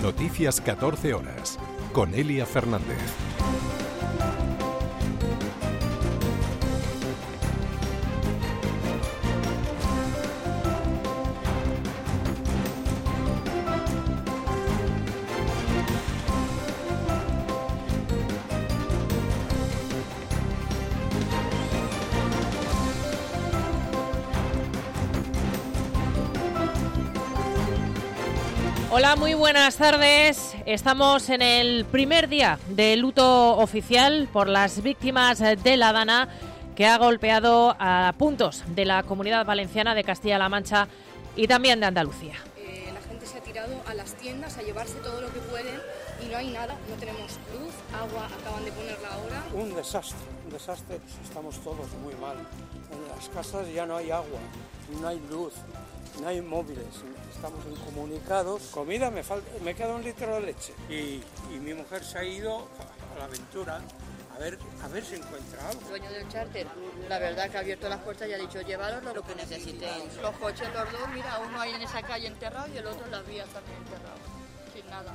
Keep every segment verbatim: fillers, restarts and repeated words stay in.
Noticias catorce horas, con Elia Fernández. Hola, muy buenas tardes. Estamos en el primer día de luto oficial por las víctimas de la Dana, que ha golpeado a puntos de la Comunidad Valenciana, de Castilla-La Mancha y también de Andalucía. Eh, la gente se ha tirado a las tiendas a llevarse todo lo que pueden y no hay nada, no tenemos luz, agua, acaban de ponerla ahora. Un desastre, un desastre, estamos todos muy mal. En las casas ya no hay agua, no hay luz, no hay móviles, estamos incomunicados. Comida, me falta, me queda un litro de leche. Y, y mi mujer se ha ido a la aventura a ver, a ver si encuentra algo. El dueño del charter, la verdad que ha abierto las puertas y ha dicho, llevaros lo que necesitéis. Los coches, los dos, mira, uno ahí en esa calle enterrado y el otro en las vías también enterrado, sin nada.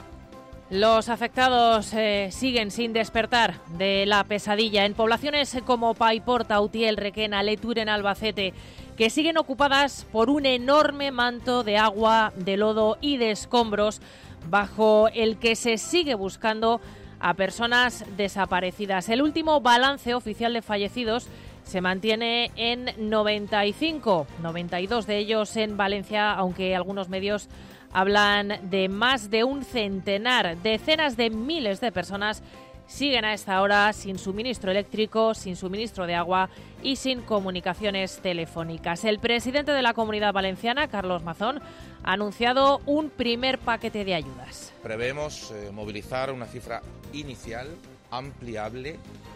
Los afectados eh, siguen sin despertar de la pesadilla en poblaciones como Paiporta, Utiel, Requena, Letur en Albacete, que siguen ocupadas por un enorme manto de agua, de lodo y de escombros, bajo el que se sigue buscando a personas desaparecidas. El último balance oficial de fallecidos se mantiene en noventa y cinco, noventa y dos de ellos en Valencia, aunque algunos medios hablan de más de un centenar. Decenas de miles de personas siguen a esta hora sin suministro eléctrico, sin suministro de agua y sin comunicaciones telefónicas. El presidente de la Comunidad Valenciana, Carlos Mazón, ha anunciado un primer paquete de ayudas. Preveemos eh, movilizar una cifra inicial, ampliable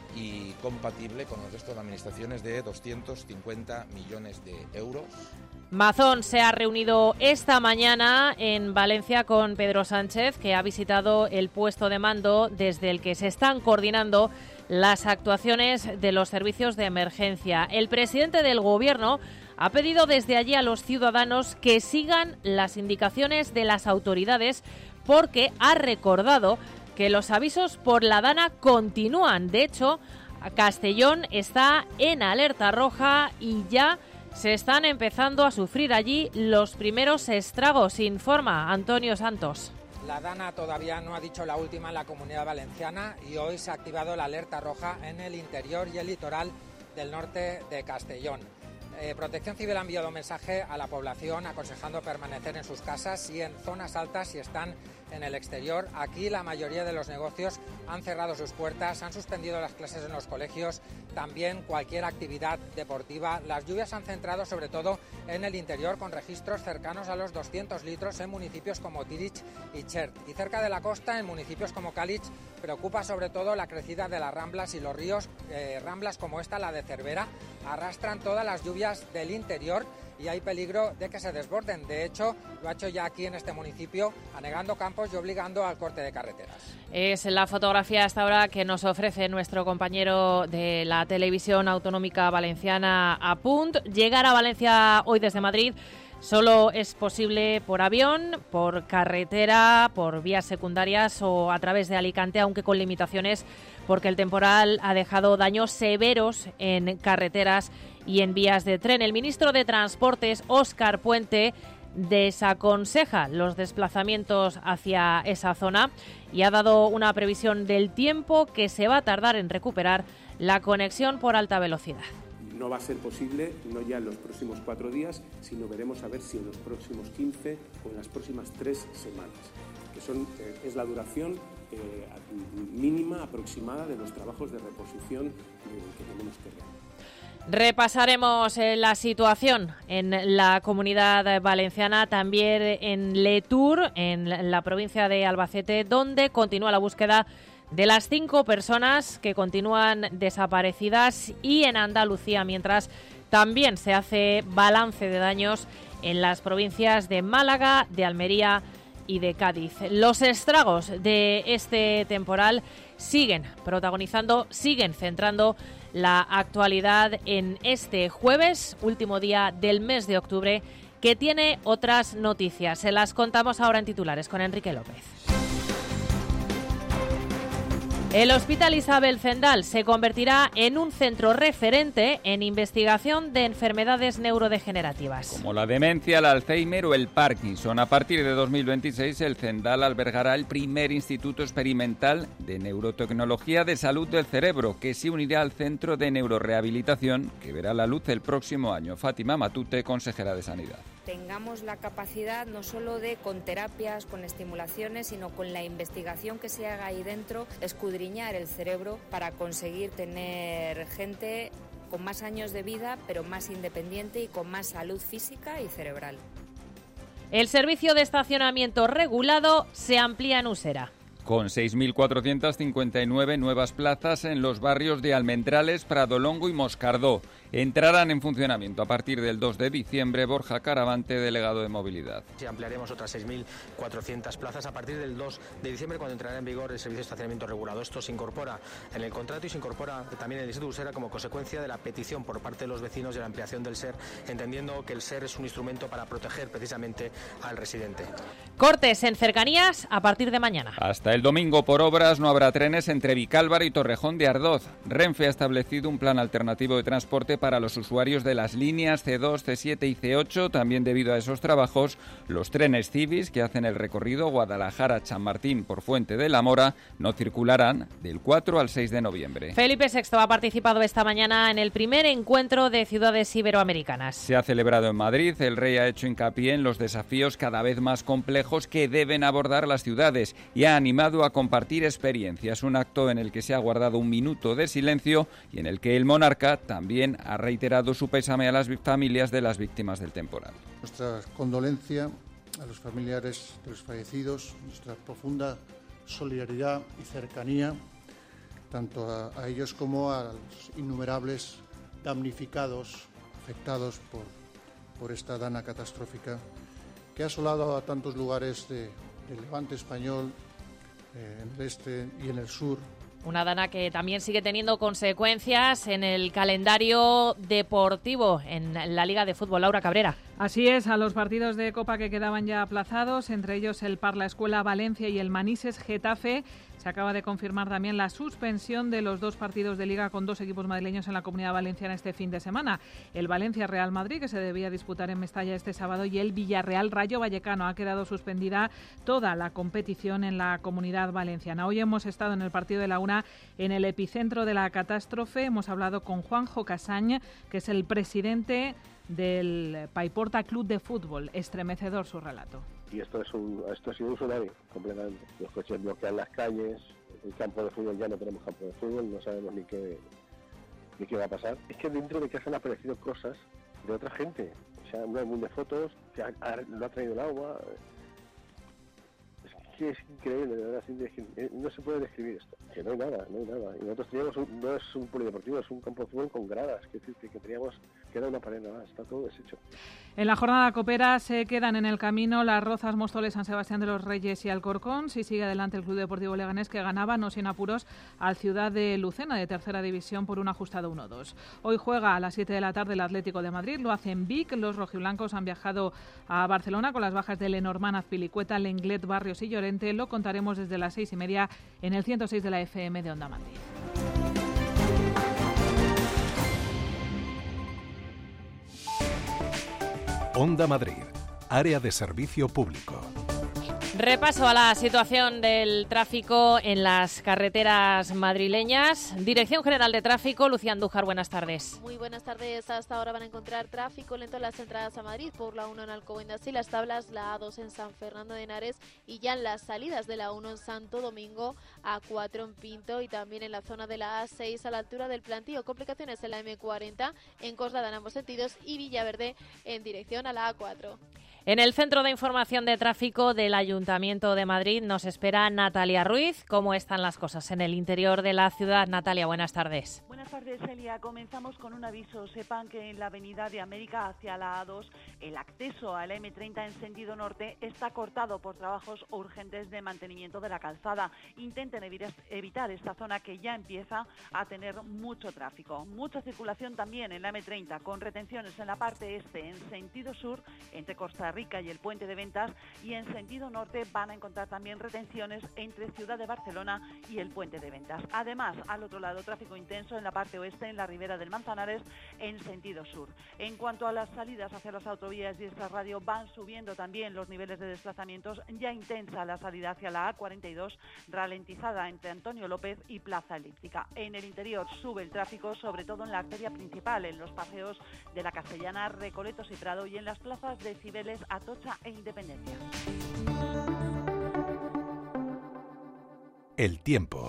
y compatible con el resto de administraciones de doscientos cincuenta millones de euros. Mazón se ha reunido esta mañana en Valencia con Pedro Sánchez, que ha visitado el puesto de mando desde el que se están coordinando las actuaciones de los servicios de emergencia. El presidente del Gobierno ha pedido desde allí a los ciudadanos que sigan las indicaciones de las autoridades, porque ha recordado que los avisos por la Dana continúan. De hecho, Castellón está en alerta roja y ya se están empezando a sufrir allí los primeros estragos, informa Antonio Santos. La Dana todavía no ha dicho la última en la Comunidad Valenciana y hoy se ha activado la alerta roja en el interior y el litoral del norte de Castellón. Eh, Protección Civil ha enviado un mensaje a la población aconsejando permanecer en sus casas y en zonas altas si están en el exterior. Aquí la mayoría de los negocios han cerrado sus puertas, han suspendido las clases en los colegios, también cualquier actividad deportiva. Las lluvias se han centrado sobre todo en el interior, con registros cercanos a los doscientos litros en municipios como Tirich y Chert. Y cerca de la costa, en municipios como Calich, preocupa sobre todo la crecida de las ramblas y los ríos. Eh, ramblas como esta, la de Cervera, arrastran todas las lluvias del interior y hay peligro de que se desborden. De hecho, lo ha hecho ya aquí en este municipio, anegando campos y obligando al corte de carreteras. Es la fotografía hasta ahora que nos ofrece nuestro compañero de la televisión autonómica valenciana, Apunt. Llegar a Valencia hoy desde Madrid solo es posible por avión, por carretera, por vías secundarias o a través de Alicante, aunque con limitaciones, porque el temporal ha dejado daños severos en carreteras y en vías de tren. El ministro de Transportes, Óscar Puente, desaconseja los desplazamientos hacia esa zona y ha dado una previsión del tiempo que se va a tardar en recuperar la conexión por alta velocidad. No va a ser posible, no ya en los próximos cuatro días, sino veremos a ver si en los próximos quince o en las próximas tres semanas, que son, eh, es la duración eh, mínima aproximada de los trabajos de reposición que tenemos que realizar. Repasaremos eh, la situación en la Comunidad Valenciana, también en Letur, en la provincia de Albacete, donde continúa la búsqueda de las cinco personas que continúan desaparecidas, y en Andalucía, mientras también se hace balance de daños en las provincias de Málaga, de Almería y de Cádiz. Los estragos de este temporal siguen protagonizando, siguen centrando la actualidad en este jueves, último día del mes de octubre, que tiene otras noticias. Se las contamos ahora en titulares con Enrique López. El Hospital Isabel Zendal se convertirá en un centro referente en investigación de enfermedades neurodegenerativas. Como la demencia, el Alzheimer o el Parkinson. A partir de dos mil veintiséis, el Zendal albergará el primer instituto experimental de neurotecnología de salud del cerebro, que se unirá al Centro de Neurorehabilitación, que verá la luz el próximo año. Fátima Matute, consejera de Sanidad. Tengamos la capacidad no solo de, con terapias, con estimulaciones, sino con la investigación que se haga ahí dentro, escudriñar el cerebro para conseguir tener gente con más años de vida, pero más independiente y con más salud física y cerebral. El servicio de estacionamiento regulado se amplía en Usera. Con seis mil cuatrocientas cincuenta y nueve nuevas plazas en los barrios de Almendrales, Pradolongo y Moscardó. Entrarán en funcionamiento a partir del dos de diciembre. Borja Caravante, delegado de Movilidad. Sí, ampliaremos otras seis mil cuatrocientas plazas a partir del dos de diciembre, cuando entrará en vigor el servicio de estacionamiento regulado. Esto se incorpora en el contrato y se incorpora también en el Distrito de Usera como consecuencia de la petición por parte de los vecinos de la ampliación del S E R, entendiendo que el S E R es un instrumento para proteger precisamente al residente. Cortes en cercanías a partir de mañana. Hasta el domingo, por obras, no habrá trenes entre Vicálvaro y Torrejón de Ardoz. Renfe ha establecido un plan alternativo de transporte para los usuarios de las líneas ce dos, ce siete y ce ocho. También debido a esos trabajos, los trenes Civis, que hacen el recorrido Guadalajara-Chamartín por Fuente de la Mora, no circularán del cuatro al seis de noviembre. Felipe sexto ha participado esta mañana en el primer encuentro de ciudades iberoamericanas. Se ha celebrado en Madrid. El rey ha hecho hincapié en los desafíos cada vez más complejos que deben abordar las ciudades y ha animado a compartir experiencias. Un acto en el que se ha guardado un minuto de silencio y en el que el monarca también ha reiterado su pésame a las familias de las víctimas del temporal. Nuestra condolencia a los familiares de los fallecidos, nuestra profunda solidaridad y cercanía tanto a, a ellos como a los innumerables damnificados, afectados por, por esta dana catastrófica que ha asolado a tantos lugares de, del Levante español, eh, en el este y en el sur. Una dana que también sigue teniendo consecuencias en el calendario deportivo en la Liga de Fútbol. Laura Cabrera. Así es, a los partidos de Copa que quedaban ya aplazados, entre ellos el Parla Escuela Valencia y el Manises Getafe, se acaba de confirmar también la suspensión de los dos partidos de Liga con dos equipos madrileños en la Comunidad Valenciana este fin de semana. El Valencia-Real Madrid, que se debía disputar en Mestalla este sábado, y el Villarreal-Rayo Vallecano. Ha quedado suspendida toda la competición en la Comunidad Valenciana. Hoy hemos estado en el partido de la una en el epicentro de la catástrofe. Hemos hablado con Juanjo Casañ, que es el presidente del Paiporta Club de Fútbol. Estremecedor su relato. Y esto es un, esto ha sido un tsunami completamente. Los coches bloquean las calles, el campo de fútbol, ya no tenemos campo de fútbol, no sabemos ni qué ni qué va a pasar. Es que dentro de casa han aparecido cosas de otra gente. O sea, un álbum de fotos, que ha, ha, lo ha traído el agua. Es que es increíble, de verdad, no se puede describir esto. Que no hay nada, no hay nada. Y nosotros teníamos, un, no es un polideportivo, es un campo de fútbol con gradas, que, que, que teníamos, que era una pared nada, está todo deshecho. En la jornada copera se quedan en el camino Las Rozas, Móstoles, San Sebastián de los Reyes y Alcorcón. Si sigue adelante el Club Deportivo Leganés, que ganaba, no sin apuros, al Ciudad de Lucena, de tercera división, por un ajustado uno dos. Hoy juega a las siete de la tarde el Atlético de Madrid, lo hace en Vic. Los rojiblancos han viajado a Barcelona con las bajas de Lenormand, Azpilicueta, Lenglet, Barrios y Llorente. Lo contaremos desde las seis y media en el ciento seis de la F M de Onda Madrid. Onda Madrid, área de servicio público. Repaso a la situación del tráfico en las carreteras madrileñas. Dirección General de Tráfico, Lucía Andújar, buenas tardes. Muy buenas tardes. Hasta ahora van a encontrar tráfico lento en las entradas a Madrid por la uno en Alcobendas y Las Tablas, la A dos en San Fernando de Henares y ya en las salidas de la uno en Santo Domingo, A cuatro en Pinto y también en la zona de la A seis a la altura del Plantío. Complicaciones en la eme cuarenta en Coslada en ambos sentidos y Villaverde en dirección a la A cuatro. En el Centro de Información de Tráfico del Ayuntamiento de Madrid nos espera Natalia Ruiz. ¿Cómo están las cosas en el interior de la ciudad? Natalia, buenas tardes. Buenas Buenas tardes, Elia. Comenzamos con un aviso. Sepan que en la avenida de América hacia la A dos, el acceso a la eme treinta en sentido norte está cortado por trabajos urgentes de mantenimiento de la calzada. Intenten evitar esta zona que ya empieza a tener mucho tráfico. Mucha circulación también en la eme treinta, con retenciones en la parte este en sentido sur, entre Costa Rica y el Puente de Ventas, y en sentido norte van a encontrar también retenciones entre Ciudad de Barcelona y el Puente de Ventas. Además, al otro lado, tráfico intenso en la parte oeste, en la ribera del Manzanares, en sentido sur. En cuanto a las salidas hacia las autovías y esta radio, van subiendo también los niveles de desplazamientos. Ya intensa la salida hacia la A cuarenta y dos, ralentizada entre Antonio López y Plaza Elíptica. En el interior sube el tráfico, sobre todo en la arteria principal, en los paseos de la Castellana, Recoletos y Prado, y en las plazas de Cibeles, Atocha e Independencia. El tiempo.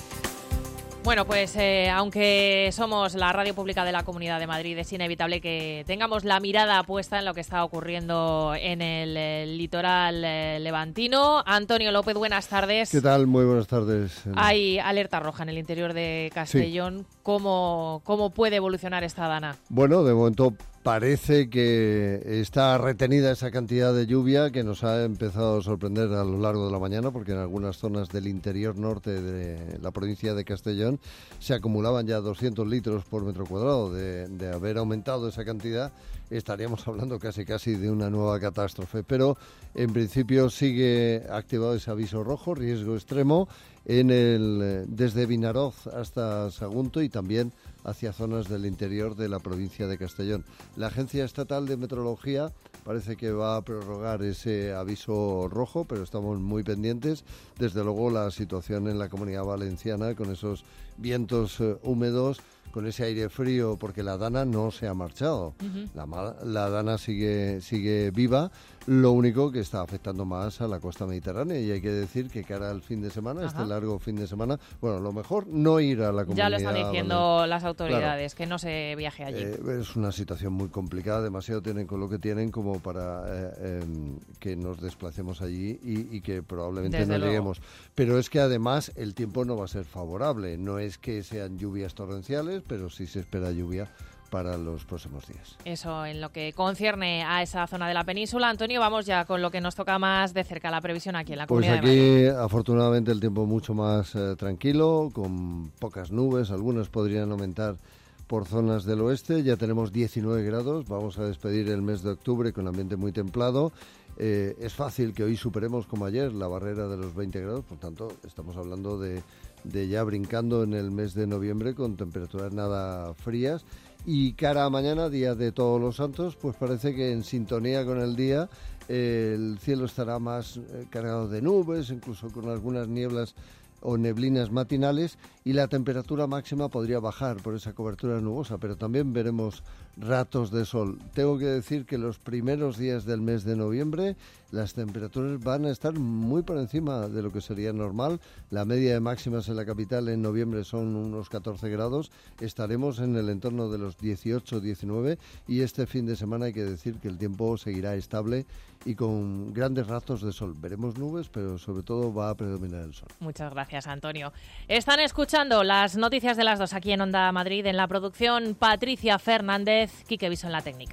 Bueno, pues eh, aunque somos la radio pública de la Comunidad de Madrid, es inevitable que tengamos la mirada puesta en lo que está ocurriendo en el, el litoral eh, levantino. Antonio López, buenas tardes. ¿Qué tal? Muy buenas tardes. Hay alerta roja en el interior de Castellón. Sí. ¿Cómo, ¿Cómo puede evolucionar esta dana? Bueno, de momento parece que está retenida esa cantidad de lluvia que nos ha empezado a sorprender a lo largo de la mañana, porque en algunas zonas del interior norte de la provincia de Castellón se acumulaban ya doscientos litros por metro cuadrado. De, de haber aumentado esa cantidad, estaríamos hablando casi casi de una nueva catástrofe. Pero en principio sigue activado ese aviso rojo, riesgo extremo, en el desde Vinaroz hasta Sagunto y también hacia zonas del interior de la provincia de Castellón. La Agencia Estatal de Meteorología parece que va a prorrogar ese aviso rojo, pero estamos muy pendientes. Desde luego la situación en la Comunidad Valenciana, con esos vientos eh, húmedos, con ese aire frío, porque la dana no se ha marchado. Uh-huh. La, la dana sigue, sigue viva, lo único que está afectando más a la costa mediterránea, y hay que decir que cara al fin de semana, Ajá. este largo fin de semana, bueno, lo mejor no ir a la Comunidad. Ya lo están diciendo Valenciana. Las autoridades, claro, que no se viaje allí. Eh, es una situación muy complicada, demasiado tienen con lo que tienen como para eh, eh, que nos desplacemos allí y, y que probablemente Desde no luego. lleguemos. Pero es que además el tiempo no va a ser favorable, no es que sean lluvias torrenciales, pero sí se espera lluvia para los próximos días. Eso en lo que concierne a esa zona de la península. Antonio, vamos ya con lo que nos toca más de cerca, la previsión aquí en la Comunidad pues aquí, de Madrid. Afortunadamente, el tiempo mucho más eh, tranquilo, con pocas nubes, algunas podrían aumentar por zonas del oeste. Ya tenemos diecinueve grados, vamos a despedir el mes de octubre con ambiente muy templado. Eh, es fácil que hoy superemos, como ayer, la barrera de los veinte grados, por tanto, estamos hablando de, de ya brincando en el mes de noviembre con temperaturas nada frías. Y cara a mañana, día de Todos los Santos, pues parece que en sintonía con el día eh, el cielo estará más eh, cargado de nubes, incluso con algunas nieblas o neblinas matinales, y la temperatura máxima podría bajar por esa cobertura nubosa, pero también veremos ratos de sol. Tengo que decir que los primeros días del mes de noviembre las temperaturas van a estar muy por encima de lo que sería normal. La media de máximas en la capital en noviembre son unos catorce grados, estaremos en el entorno de los dieciocho diecinueve, y este fin de semana hay que decir que el tiempo seguirá estable y con grandes ratos de sol. Veremos nubes, pero sobre todo va a predominar el sol. Muchas gracias, Antonio. Están escuchando las noticias de las dos aquí en Onda Madrid. En la producción, Patricia Fernández, Quique Viso en la técnica.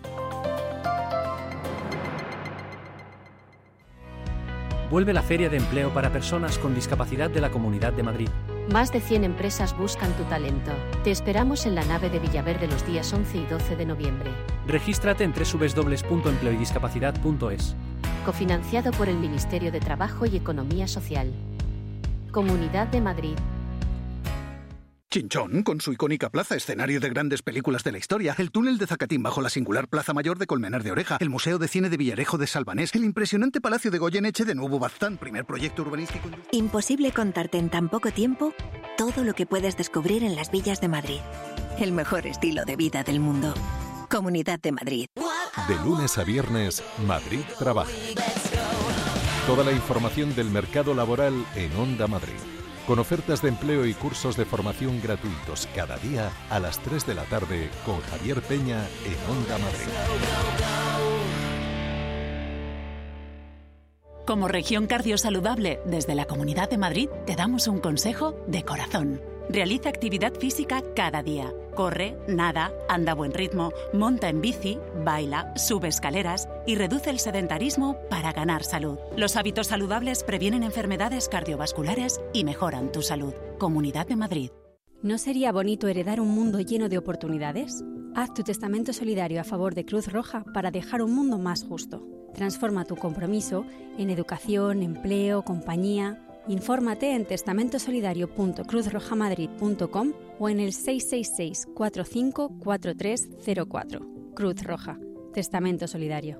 Vuelve la Feria de Empleo para Personas con Discapacidad de la Comunidad de Madrid. Más de cien empresas buscan tu talento. Te esperamos en la nave de Villaverde los días once y doce de noviembre. Regístrate en doble u doble u doble u punto empleo y discapacidad punto es. Cofinanciado por el Ministerio de Trabajo y Economía Social. Comunidad de Madrid. Chinchón, con su icónica plaza, escenario de grandes películas de la historia, el túnel de Zacatín bajo la singular Plaza Mayor de Colmenar de Oreja, el Museo de Cine de Villarejo de Salvanés, el impresionante Palacio de Goyeneche de Nuevo Baztán, primer proyecto urbanístico. Imposible contarte en tan poco tiempo todo lo que puedes descubrir en las villas de Madrid. El mejor estilo de vida del mundo. Comunidad de Madrid. De lunes a viernes, Madrid trabaja. Toda la información del mercado laboral en Onda Madrid. Con ofertas de empleo y cursos de formación gratuitos cada día a las tres de la tarde con Javier Peña en Onda Madrid. Como región cardiosaludable, desde la Comunidad de Madrid te damos un consejo de corazón. Realiza actividad física cada día. Corre, nada, anda a buen ritmo, monta en bici, baila, sube escaleras y reduce el sedentarismo para ganar salud. Los hábitos saludables previenen enfermedades cardiovasculares y mejoran tu salud. Comunidad de Madrid. ¿No sería bonito heredar un mundo lleno de oportunidades? Haz tu testamento solidario a favor de Cruz Roja para dejar un mundo más justo. Transforma tu compromiso en educación, empleo, compañía. Infórmate en testamentosolidario punto cruz roja madrid punto com o en el seis seis seis, cuatro cinco cuatro tres cero cuatro. Cruz Roja. Testamento Solidario.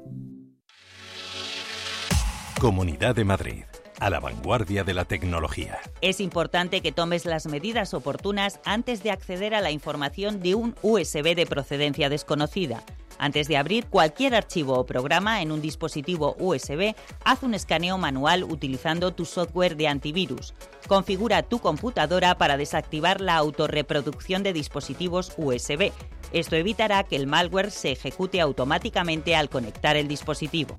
Comunidad de Madrid. A la vanguardia de la tecnología. Es importante que tomes las medidas oportunas antes de acceder a la información de un U S B de procedencia desconocida. Antes de abrir cualquier archivo o programa en un dispositivo U S B, haz un escaneo manual utilizando tu software de antivirus. Configura tu computadora para desactivar la autorreproducción de dispositivos U S B. Esto evitará que el malware se ejecute automáticamente al conectar el dispositivo.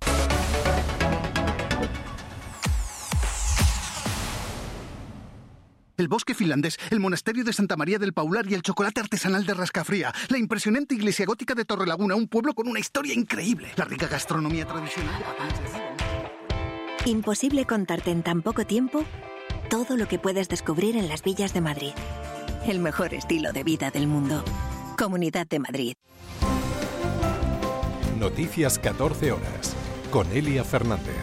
El bosque finlandés, el monasterio de Santa María del Paular y el chocolate artesanal de Rascafría. La impresionante iglesia gótica de Torrelaguna, un pueblo con una historia increíble. La rica gastronomía tradicional de Patanches. Imposible contarte en tan poco tiempo todo lo que puedes descubrir en las villas de Madrid. El mejor estilo de vida del mundo. Comunidad de Madrid. Noticias catorce horas. Con Elia Fernández.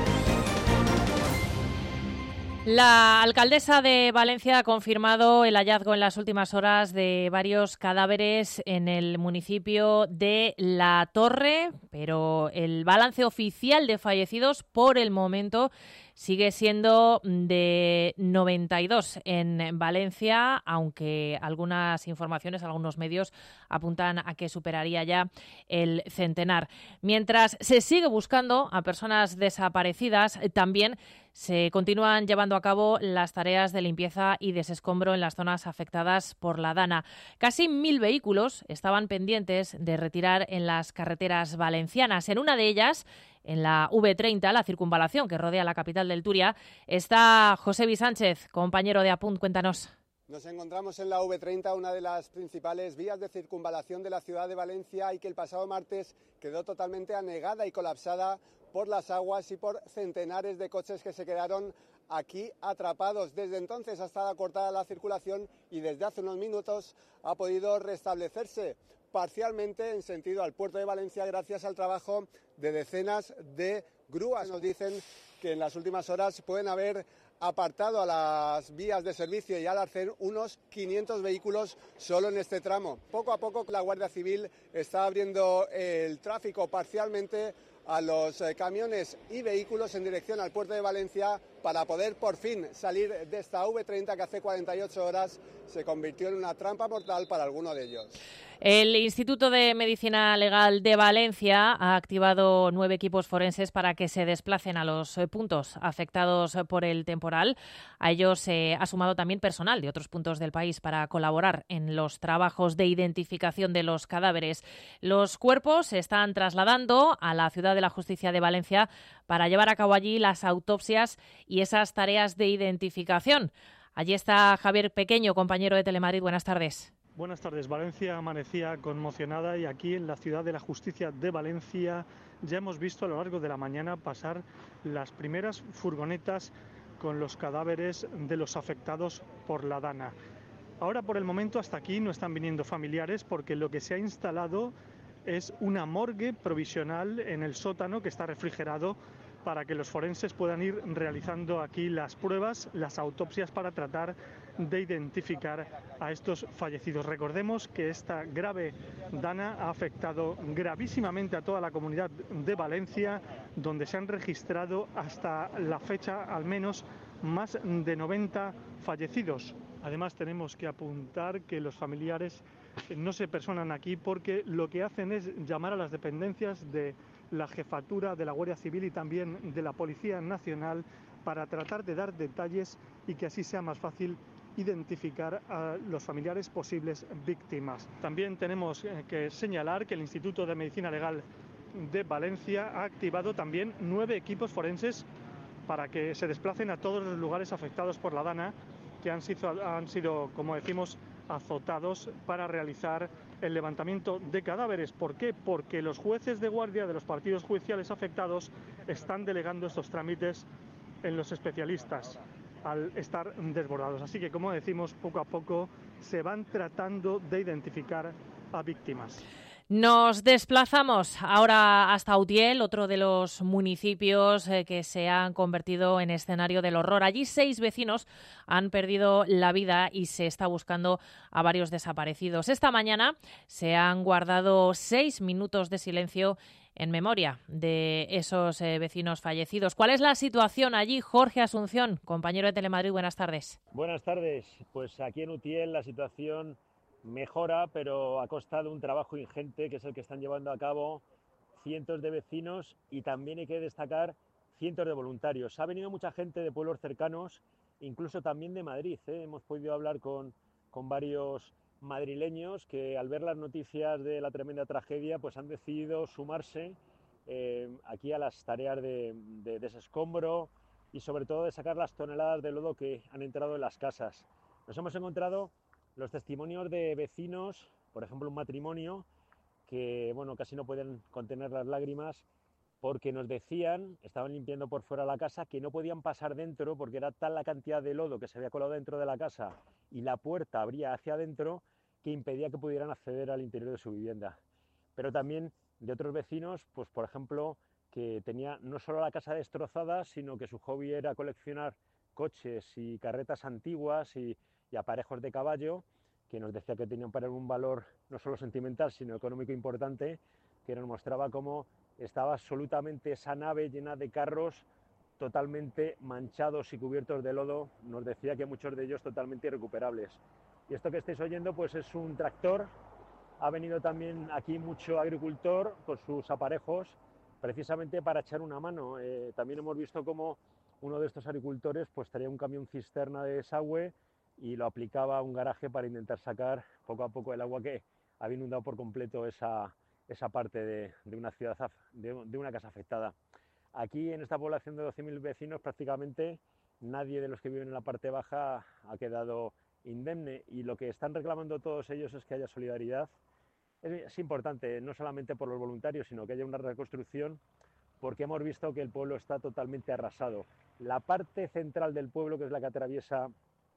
La alcaldesa de Valencia ha confirmado el hallazgo en las últimas horas de varios cadáveres en el municipio de La Torre, pero el balance oficial de fallecidos por el momento sigue siendo de noventa y dos en Valencia, aunque algunas informaciones, algunos medios apuntan a que superaría ya el centenar. Mientras se sigue buscando a personas desaparecidas, también se continúan llevando a cabo las tareas de limpieza y desescombro en las zonas afectadas por la Dana. Casi mil vehículos estaban pendientes de retirar en las carreteras valencianas. En una de ellas, en la V treinta, la circunvalación que rodea la capital del Turia, está Josebi Sánchez, compañero de Apunt. Cuéntanos. Nos encontramos en la V treinta, una de las principales vías de circunvalación de la ciudad de Valencia y que el pasado martes quedó totalmente anegada y colapsada por las aguas y por centenares de coches que se quedaron aquí atrapados. Desde entonces ha estado cortada la circulación y desde hace unos minutos ha podido restablecerse parcialmente en sentido al puerto de Valencia gracias al trabajo de decenas de grúas. Nos dicen que en las últimas horas pueden haber apartado a las vías de servicio y al arcén unos quinientos vehículos solo en este tramo. Poco a poco la Guardia Civil está abriendo el tráfico parcialmente a los eh, camiones y vehículos en dirección al puerto de Valencia para poder por fin salir de esta V treinta que hace cuarenta y ocho horas se convirtió en una trampa mortal para alguno de ellos. El Instituto de Medicina Legal de Valencia ha activado nueve equipos forenses para que se desplacen a los puntos afectados por el temporal. A ellos se eh, ha sumado también personal de otros puntos del país para colaborar en los trabajos de identificación de los cadáveres. Los cuerpos se están trasladando a la Ciudad de la Justicia de Valencia para llevar a cabo allí las autopsias y esas tareas de identificación. Allí está Javier Pequeño, compañero de Telemadrid. Buenas tardes. Buenas tardes. Valencia amanecía conmocionada y aquí en la Ciudad de la Justicia de Valencia ya hemos visto a lo largo de la mañana pasar las primeras furgonetas con los cadáveres de los afectados por la Dana. Ahora por el momento hasta aquí no están viniendo familiares porque lo que se ha instalado es una morgue provisional en el sótano que está refrigerado para que los forenses puedan ir realizando aquí las pruebas, las autopsias para tratar de identificar a estos fallecidos. Recordemos que esta grave dana ha afectado gravísimamente a toda la comunidad de Valencia, donde se han registrado hasta la fecha al menos más de noventa fallecidos. Además tenemos que apuntar que los familiares no se personan aquí porque lo que hacen es llamar a las dependencias de la jefatura de la Guardia Civil y también de la Policía Nacional para tratar de dar detalles y que así sea más fácil identificar a los familiares posibles víctimas. También tenemos que señalar que el Instituto de Medicina Legal de Valencia ha activado también nueve equipos forenses para que se desplacen a todos los lugares afectados por la Dana que han sido, han sido, como decimos, azotados para realizar el levantamiento de cadáveres. ¿Por qué? Porque los jueces de guardia de los partidos judiciales afectados están delegando estos trámites en los especialistas al estar desbordados. Así que, como decimos, poco a poco se van tratando de identificar a víctimas. Nos desplazamos ahora hasta Utiel, otro de los municipios eh, que se han convertido en escenario del horror. Allí seis vecinos han perdido la vida y se está buscando a varios desaparecidos. Esta mañana se han guardado seis minutos de silencio en memoria de esos eh, vecinos fallecidos. ¿Cuál es la situación allí? Jorge Asunción, compañero de Telemadrid, buenas tardes. Buenas tardes. Pues aquí en Utiel la situación mejora, pero a costa de un trabajo ingente que es el que están llevando a cabo cientos de vecinos y también hay que destacar cientos de voluntarios. Ha venido mucha gente de pueblos cercanos, incluso también de Madrid, ¿eh? Hemos podido hablar con, con varios madrileños que al ver las noticias de la tremenda tragedia pues han decidido sumarse eh, aquí a las tareas de, de desescombro y sobre todo de sacar las toneladas de lodo que han entrado en las casas. Nos hemos encontrado los testimonios de vecinos, por ejemplo un matrimonio que bueno, casi no pueden contener las lágrimas porque nos decían, estaban limpiando por fuera la casa, que no podían pasar dentro porque era tal la cantidad de lodo que se había colado dentro de la casa y la puerta abría hacia adentro que impedía que pudieran acceder al interior de su vivienda. Pero también de otros vecinos, pues por ejemplo, que tenía no solo la casa destrozada, sino que su hobby era coleccionar coches y carretas antiguas y y aparejos de caballo, que nos decía que tenían para él un valor no solo sentimental, sino económico importante, que nos mostraba cómo estaba absolutamente esa nave llena de carros totalmente manchados y cubiertos de lodo. Nos decía que muchos de ellos totalmente irrecuperables. Y esto que estáis oyendo pues es un tractor. Ha venido también aquí mucho agricultor con sus aparejos, precisamente para echar una mano. Eh, también hemos visto cómo uno de estos agricultores pues traía un camión cisterna de desagüe y lo aplicaba a un garaje para intentar sacar poco a poco el agua que había inundado por completo esa, esa parte de, de una ciudad, de, de una casa afectada. Aquí en esta población de doce mil vecinos prácticamente nadie de los que viven en la parte baja ha quedado indemne y lo que están reclamando todos ellos es que haya solidaridad. Es, es importante, no solamente por los voluntarios, sino que haya una reconstrucción porque hemos visto que el pueblo está totalmente arrasado. La parte central del pueblo, que es la que atraviesa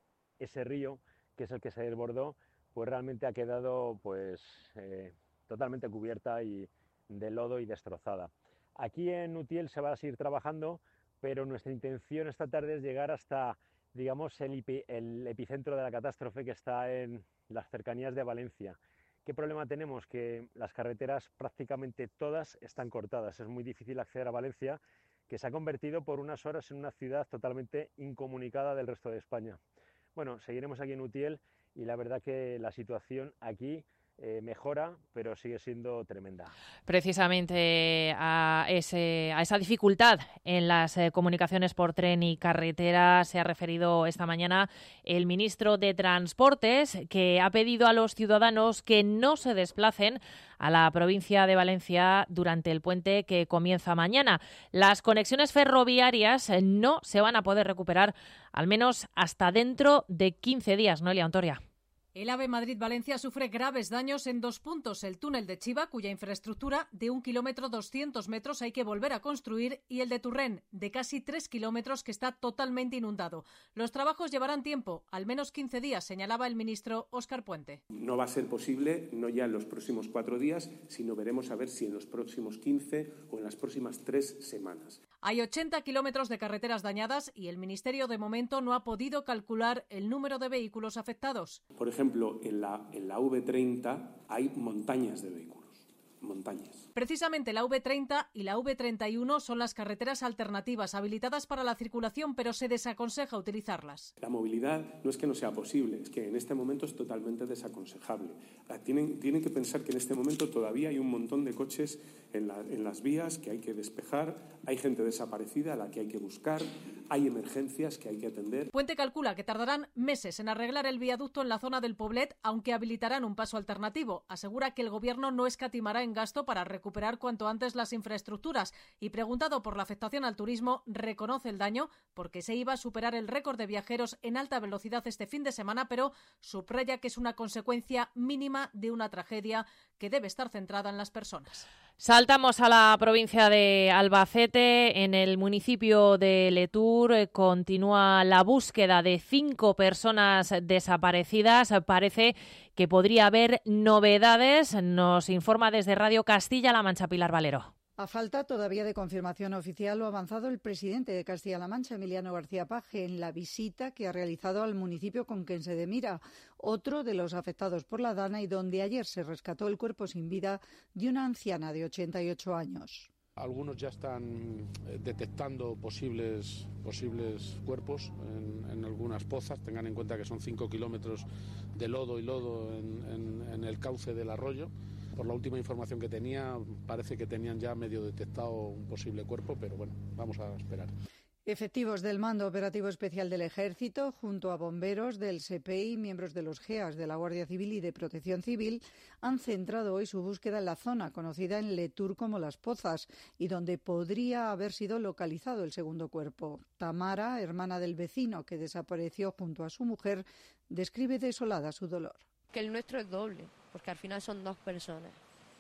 ese río, que es el que se desbordó, pues realmente ha quedado pues eh, totalmente cubierta y de lodo y destrozada. Aquí en Utiel se va a seguir trabajando, pero nuestra intención esta tarde es llegar hasta, digamos, el, el epicentro de la catástrofe, que está en las cercanías de Valencia. ¿Qué problema tenemos? Que las carreteras prácticamente todas están cortadas. Es muy difícil acceder a Valencia, que se ha convertido por unas horas en una ciudad totalmente incomunicada del resto de España. Bueno, seguiremos aquí en Utiel y la verdad que la situación aquí eh, mejora, pero sigue siendo tremenda. Precisamente a, ese, a esa dificultad en las eh, comunicaciones por tren y carretera se ha referido esta mañana el ministro de Transportes, que ha pedido a los ciudadanos que no se desplacen a la provincia de Valencia durante el puente que comienza mañana. Las conexiones ferroviarias no se van a poder recuperar al menos hasta dentro de quince días, Noelia Ontoria. El AVE Madrid-Valencia sufre graves daños en dos puntos. El túnel de Chiva, cuya infraestructura de un kilómetro doscientos metros hay que volver a construir, y el de Turren, de casi tres kilómetros, que está totalmente inundado. Los trabajos llevarán tiempo, al menos quince días, señalaba el ministro Óscar Puente. No va a ser posible, no ya en los próximos cuatro días, sino veremos a ver si en los próximos quince o en las próximas tres semanas. Hay ochenta kilómetros de carreteras dañadas y el Ministerio de momento no ha podido calcular el número de vehículos afectados. Por ejemplo, en la, en la V treinta hay montañas de vehículos. Montañas. Precisamente la V treinta y la V treinta y uno son las carreteras alternativas habilitadas para la circulación, pero se desaconseja utilizarlas. La movilidad no es que no sea posible, es que en este momento es totalmente desaconsejable. Tienen, tienen que pensar que en este momento todavía hay un montón de coches en, la, en las vías que hay que despejar, hay gente desaparecida a la que hay que buscar, hay emergencias que hay que atender. Puente calcula que tardarán meses en arreglar el viaducto en la zona del Poblet, aunque habilitarán un paso alternativo. Asegura que el Gobierno no escatimará en gasto para recuperar cuanto antes las infraestructuras y, preguntado por la afectación al turismo, reconoce el daño porque se iba a superar el récord de viajeros en alta velocidad este fin de semana, pero subraya que es una consecuencia mínima de una tragedia que debe estar centrada en las personas. Saltamos a la provincia de Albacete. En el municipio de Letur eh, continúa la búsqueda de cinco personas desaparecidas. Parece que podría haber novedades. Nos informa desde Radio Castilla-La Mancha Pilar Valero. A falta todavía de confirmación oficial, lo ha avanzado el presidente de Castilla-La Mancha, Emiliano García Paje, en la visita que ha realizado al municipio conquense de Mira, otro de los afectados por la Dana y donde ayer se rescató el cuerpo sin vida de una anciana de ochenta y ocho años. Algunos ya están detectando posibles, posibles cuerpos en, en algunas pozas. Tengan en cuenta que son cinco kilómetros de lodo y lodo en, en, en el cauce del arroyo. Por la última información que tenía, parece que tenían ya medio detectado un posible cuerpo, pero bueno, vamos a esperar. Efectivos del Mando Operativo Especial del Ejército, junto a bomberos del S E P E y miembros de los G E A S, de la Guardia Civil y de Protección Civil, han centrado hoy su búsqueda en la zona conocida en Letur como Las Pozas y donde podría haber sido localizado el segundo cuerpo. Tamara, hermana del vecino que desapareció junto a su mujer, describe desolada su dolor. Que el nuestro es doble, porque al final son dos personas.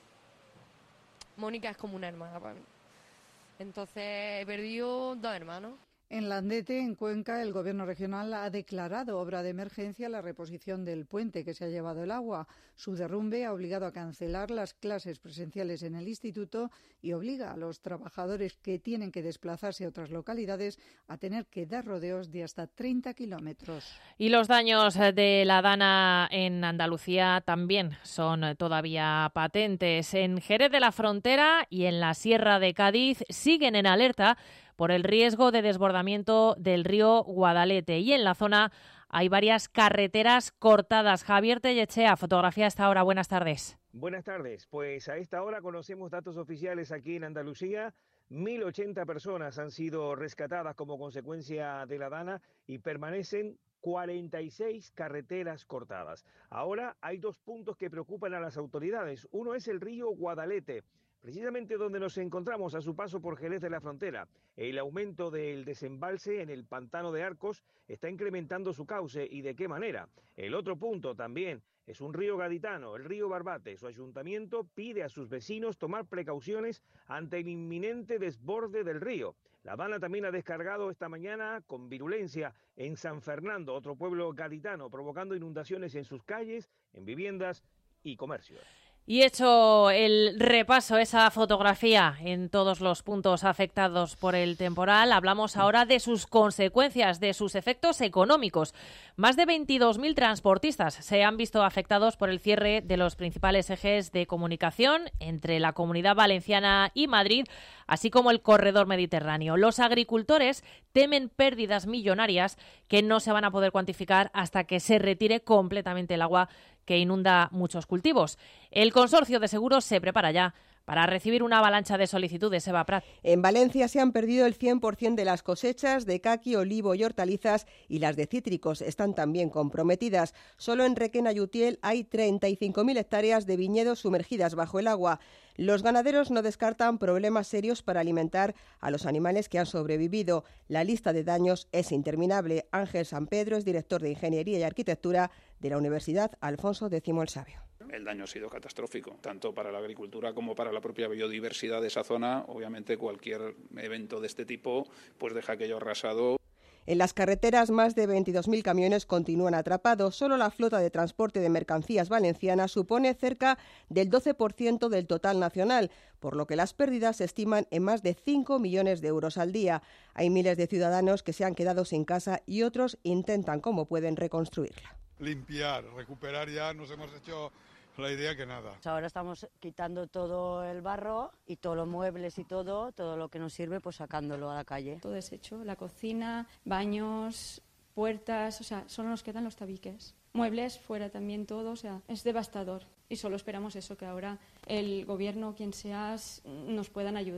Mónica es como una hermana para mí. Entonces he perdido dos hermanos. En Landete, en Cuenca, el Gobierno regional ha declarado obra de emergencia la reposición del puente que se ha llevado el agua. Su derrumbe ha obligado a cancelar las clases presenciales en el instituto y obliga a los trabajadores que tienen que desplazarse a otras localidades a tener que dar rodeos de hasta treinta kilómetros. Y los daños de la Dana en Andalucía también son todavía patentes. En Jerez de la Frontera y en la Sierra de Cádiz siguen en alerta por el riesgo de desbordamiento del río Guadalete. Y en la zona hay varias carreteras cortadas. Javier Tellechea, fotografía a esta hora. Buenas tardes. Buenas tardes. Pues a esta hora conocemos datos oficiales aquí en Andalucía. mil ochenta personas han sido rescatadas como consecuencia de la Dana y permanecen cuarenta y seis carreteras cortadas. Ahora hay dos puntos que preocupan a las autoridades. Uno es el río Guadalete, precisamente donde nos encontramos a su paso por Jerez de la Frontera. El aumento del desembalse en el pantano de Arcos está incrementando su cauce. ¿Y de qué manera? El otro punto también es un río gaditano, el río Barbate. Su ayuntamiento pide a sus vecinos tomar precauciones ante el inminente desborde del río. La Dana también ha descargado esta mañana con virulencia en San Fernando, otro pueblo gaditano, provocando inundaciones en sus calles, en viviendas y comercios. Y hecho el repaso, esa fotografía en todos los puntos afectados por el temporal, hablamos ahora de sus consecuencias, de sus efectos económicos. Más de veintidós mil transportistas se han visto afectados por el cierre de los principales ejes de comunicación entre la Comunidad Valenciana y Madrid, así como el corredor mediterráneo. Los agricultores temen pérdidas millonarias que no se van a poder cuantificar hasta que se retire completamente el agua que inunda muchos cultivos. El Consorcio de Seguros se prepara ya para recibir una avalancha de solicitudes. Eva Prat. En Valencia se han perdido el cien por ciento de las cosechas de caqui, olivo y hortalizas y las de cítricos están también comprometidas. Solo en Requena y Utiel hay treinta y cinco mil hectáreas de viñedos sumergidas bajo el agua. Los ganaderos no descartan problemas serios para alimentar a los animales que han sobrevivido. La lista de daños es interminable. Ángel San Pedro es director de Ingeniería y Arquitectura de la Universidad Alfonso X el Sabio. El daño ha sido catastrófico, tanto para la agricultura como para la propia biodiversidad de esa zona. Obviamente cualquier evento de este tipo pues deja aquello arrasado. En las carreteras, más de veintidós mil camiones continúan atrapados. Solo la flota de transporte de mercancías valenciana supone cerca del doce por ciento del total nacional, por lo que las pérdidas se estiman en más de cinco millones de euros al día. Hay miles de ciudadanos que se han quedado sin casa y otros intentan, como pueden, reconstruirla. Limpiar, recuperar, ya nos hemos hecho la idea que nada. Ahora estamos quitando todo el barro y todos los muebles y todo, todo lo que nos sirve, pues sacándolo a la calle. Todo deshecho, la cocina, baños, puertas, o sea, solo nos quedan los tabiques. Muebles, fuera también todo, o sea, es devastador. Y solo esperamos eso, que ahora el gobierno, quien sea, nos puedan ayudar.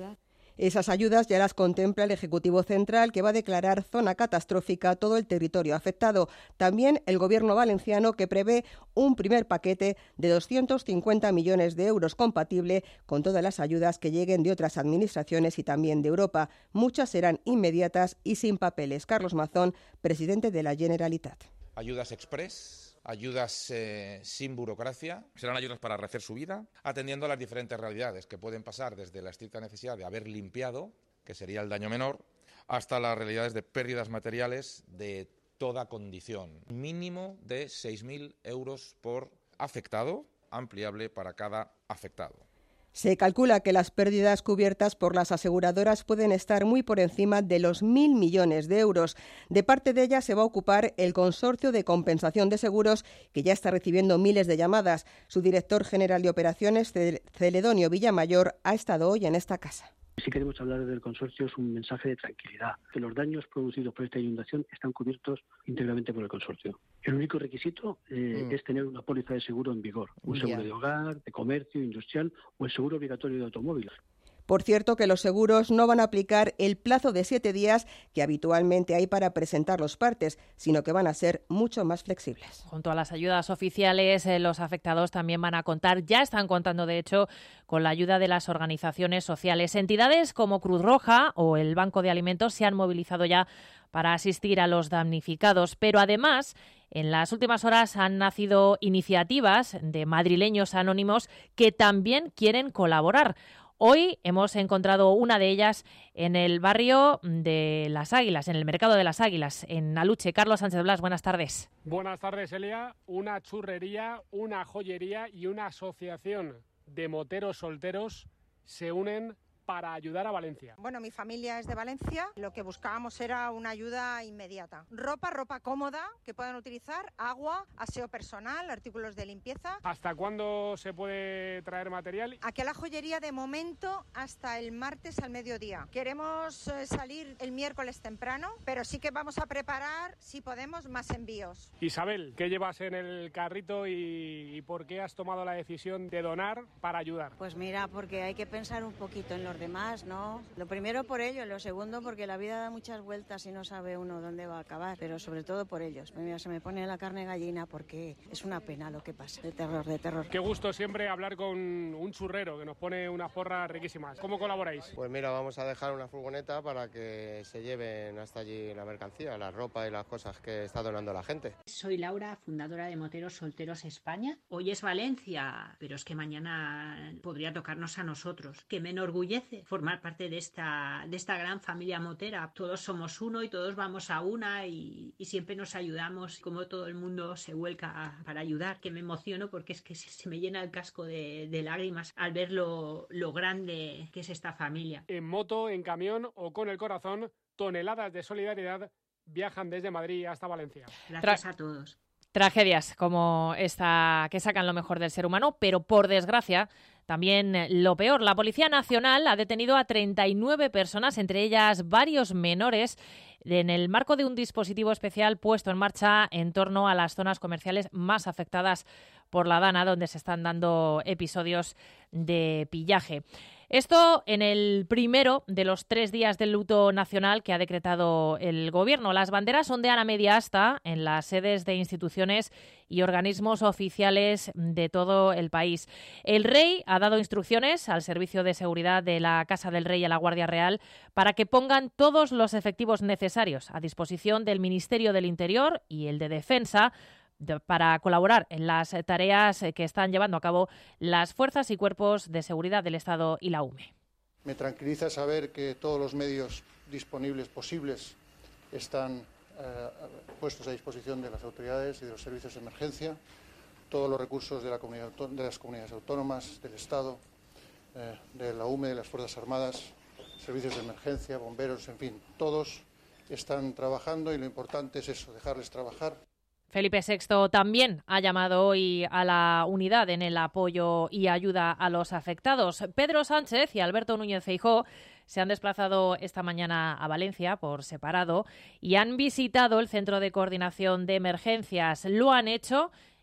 Esas ayudas ya las contempla el Ejecutivo Central, que va a declarar zona catastrófica todo el territorio afectado. También el Gobierno valenciano, que prevé un primer paquete de doscientos cincuenta millones de euros compatible con todas las ayudas que lleguen de otras administraciones y también de Europa. Muchas serán inmediatas y sin papeles. Carlos Mazón, presidente de la Generalitat. Ayudas express. Ayudas eh, sin burocracia, serán ayudas para rehacer su vida, atendiendo a las diferentes realidades que pueden pasar desde la estricta necesidad de haber limpiado, que sería el daño menor, hasta las realidades de pérdidas materiales de toda condición. Mínimo de seis mil euros por afectado, ampliable para cada afectado. Se calcula que las pérdidas cubiertas por las aseguradoras pueden estar muy por encima de los mil millones de euros. De parte de ellas se va a ocupar el Consorcio de Compensación de Seguros, que ya está recibiendo miles de llamadas. Su director general de operaciones, Celedonio Villamayor, ha estado hoy en esta casa. Si queremos hablar del consorcio, es un mensaje de tranquilidad, que los daños producidos por esta inundación están cubiertos íntegramente por el consorcio. El único requisito eh, mm. es tener una póliza de seguro en vigor, un seguro yeah. de hogar, de comercio, industrial o el seguro obligatorio de automóvil. Por cierto, que los seguros no van a aplicar el plazo de siete días que habitualmente hay para presentar los partes, sino que van a ser mucho más flexibles. Junto a las ayudas oficiales, eh, los afectados también van a contar, ya están contando de hecho, con la ayuda de las organizaciones sociales. Entidades como Cruz Roja o el Banco de Alimentos se han movilizado ya para asistir a los damnificados, pero además en las últimas horas han nacido iniciativas de madrileños anónimos que también quieren colaborar. Hoy hemos encontrado una de ellas en el barrio de Las Águilas, en el Mercado de las Águilas, en Aluche. Carlos Sánchez Blas, buenas tardes. Buenas tardes, Elia. Una churrería, una joyería y una asociación de moteros solteros se unen para ayudar a Valencia. Bueno, mi familia es de Valencia, lo que buscábamos era una ayuda inmediata. Ropa, ropa cómoda que puedan utilizar, agua, aseo personal, artículos de limpieza. ¿Hasta cuándo se puede traer material? Aquí a la joyería de momento hasta el martes al mediodía. Queremos eh, salir el miércoles temprano, pero sí que vamos a preparar, si podemos, más envíos. Isabel, ¿qué llevas en el carrito y, y por qué has tomado la decisión de donar para ayudar? Pues mira, porque hay que pensar un poquito en los demás, ¿no? Lo primero por ellos, lo segundo porque la vida da muchas vueltas y no sabe uno dónde va a acabar, pero sobre todo por ellos. Mira, se me pone la carne gallina porque es una pena lo que pasa, de terror, de terror. Qué gusto siempre hablar con un churrero que nos pone unas porras riquísimas. ¿Cómo colaboráis? Pues mira, vamos a dejar una furgoneta para que se lleven hasta allí la mercancía, la ropa y las cosas que está donando la gente. Soy Laura, fundadora de Moteros Solteros España. Hoy es Valencia, pero es que mañana podría tocarnos a nosotros, que me enorgullece formar parte de esta, de esta gran familia motera. Todos somos uno y todos vamos a una y, y siempre nos ayudamos, como todo el mundo se vuelca para ayudar, que me emociono porque es que se, se me llena el casco de, de lágrimas al ver lo, lo grande que es esta familia. En moto, en camión o con el corazón, toneladas de solidaridad viajan desde Madrid hasta Valencia. Gracias a todos. Tragedias como esta que sacan lo mejor del ser humano, pero por desgracia también lo peor. La Policía Nacional ha detenido a treinta y nueve personas, entre ellas varios menores, en el marco de un dispositivo especial puesto en marcha en torno a las zonas comerciales más afectadas por la Dana, donde se están dando episodios de pillaje. Esto en el primero de los tres días del luto nacional que ha decretado el Gobierno. Las banderas ondean a media asta en las sedes de instituciones y organismos oficiales de todo el país. El Rey ha dado instrucciones al Servicio de Seguridad de la Casa del Rey y a la Guardia Real para que pongan todos los efectivos necesarios a disposición del Ministerio del Interior y el de Defensa para colaborar en las tareas que están llevando a cabo las fuerzas y cuerpos de seguridad del Estado y la U M E. Me tranquiliza saber que todos los medios disponibles posibles están eh, puestos a disposición de las autoridades y de los servicios de emergencia, todos los recursos de, la comunidad, de las comunidades autónomas, del Estado, eh, de la U M E, de las Fuerzas Armadas, servicios de emergencia, bomberos, en fin, todos están trabajando y lo importante es eso, dejarles trabajar. Felipe sexto también ha llamado hoy a la unidad en el apoyo y ayuda a los afectados. Pedro Sánchez y Alberto Núñez Feijóo se han desplazado esta mañana a Valencia por separado y han visitado el Centro de Coordinación de Emergencias. Lo han hecho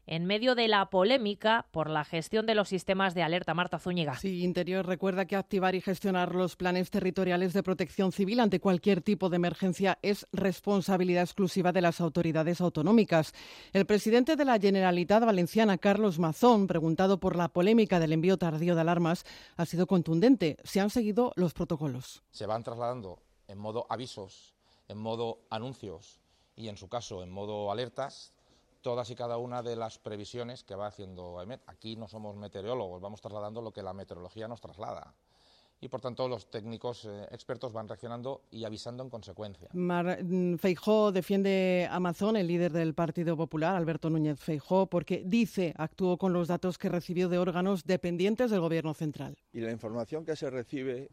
en medio de la polémica por la gestión de los sistemas de alerta. Marta Zúñiga. Sí, Interior recuerda que activar y gestionar los planes territoriales de protección civil ante cualquier tipo de emergencia es responsabilidad exclusiva de las autoridades autonómicas. El presidente de la Generalitat Valenciana, Carlos Mazón, preguntado por la polémica del envío tardío de alarmas, ha sido contundente. Se han seguido los protocolos. Se van trasladando en modo avisos, en modo anuncios y, en su caso, en modo alertas, todas y cada una de las previsiones que va haciendo AEMET. Aquí no somos meteorólogos, vamos trasladando lo que la meteorología nos traslada. Y, por tanto, los técnicos eh, expertos van reaccionando y avisando en consecuencia. Mar Feijóo defiende a Mazón, el líder del Partido Popular, Alberto Núñez Feijóo, porque dice actuó con los datos que recibió de órganos dependientes del Gobierno central. Y la información que se recibe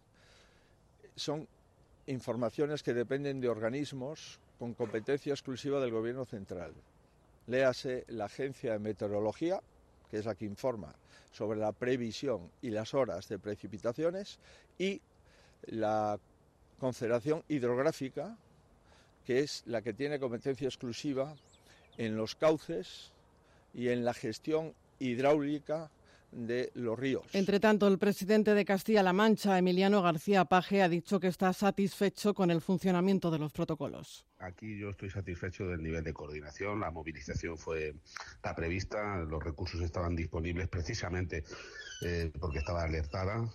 son informaciones que dependen de organismos con competencia exclusiva del Gobierno central. Léase la Agencia de Meteorología, que es la que informa sobre la previsión y las horas de precipitaciones, y la Confederación Hidrográfica, que es la que tiene competencia exclusiva en los cauces y en la gestión hidráulica de los ríos. Entre tanto, el presidente de Castilla-La Mancha, Emiliano García Paje, ha dicho que está satisfecho con el funcionamiento de los protocolos. Aquí yo estoy satisfecho del nivel de coordinación, la movilización fue la prevista, los recursos estaban disponibles precisamente eh, porque estaba alertada.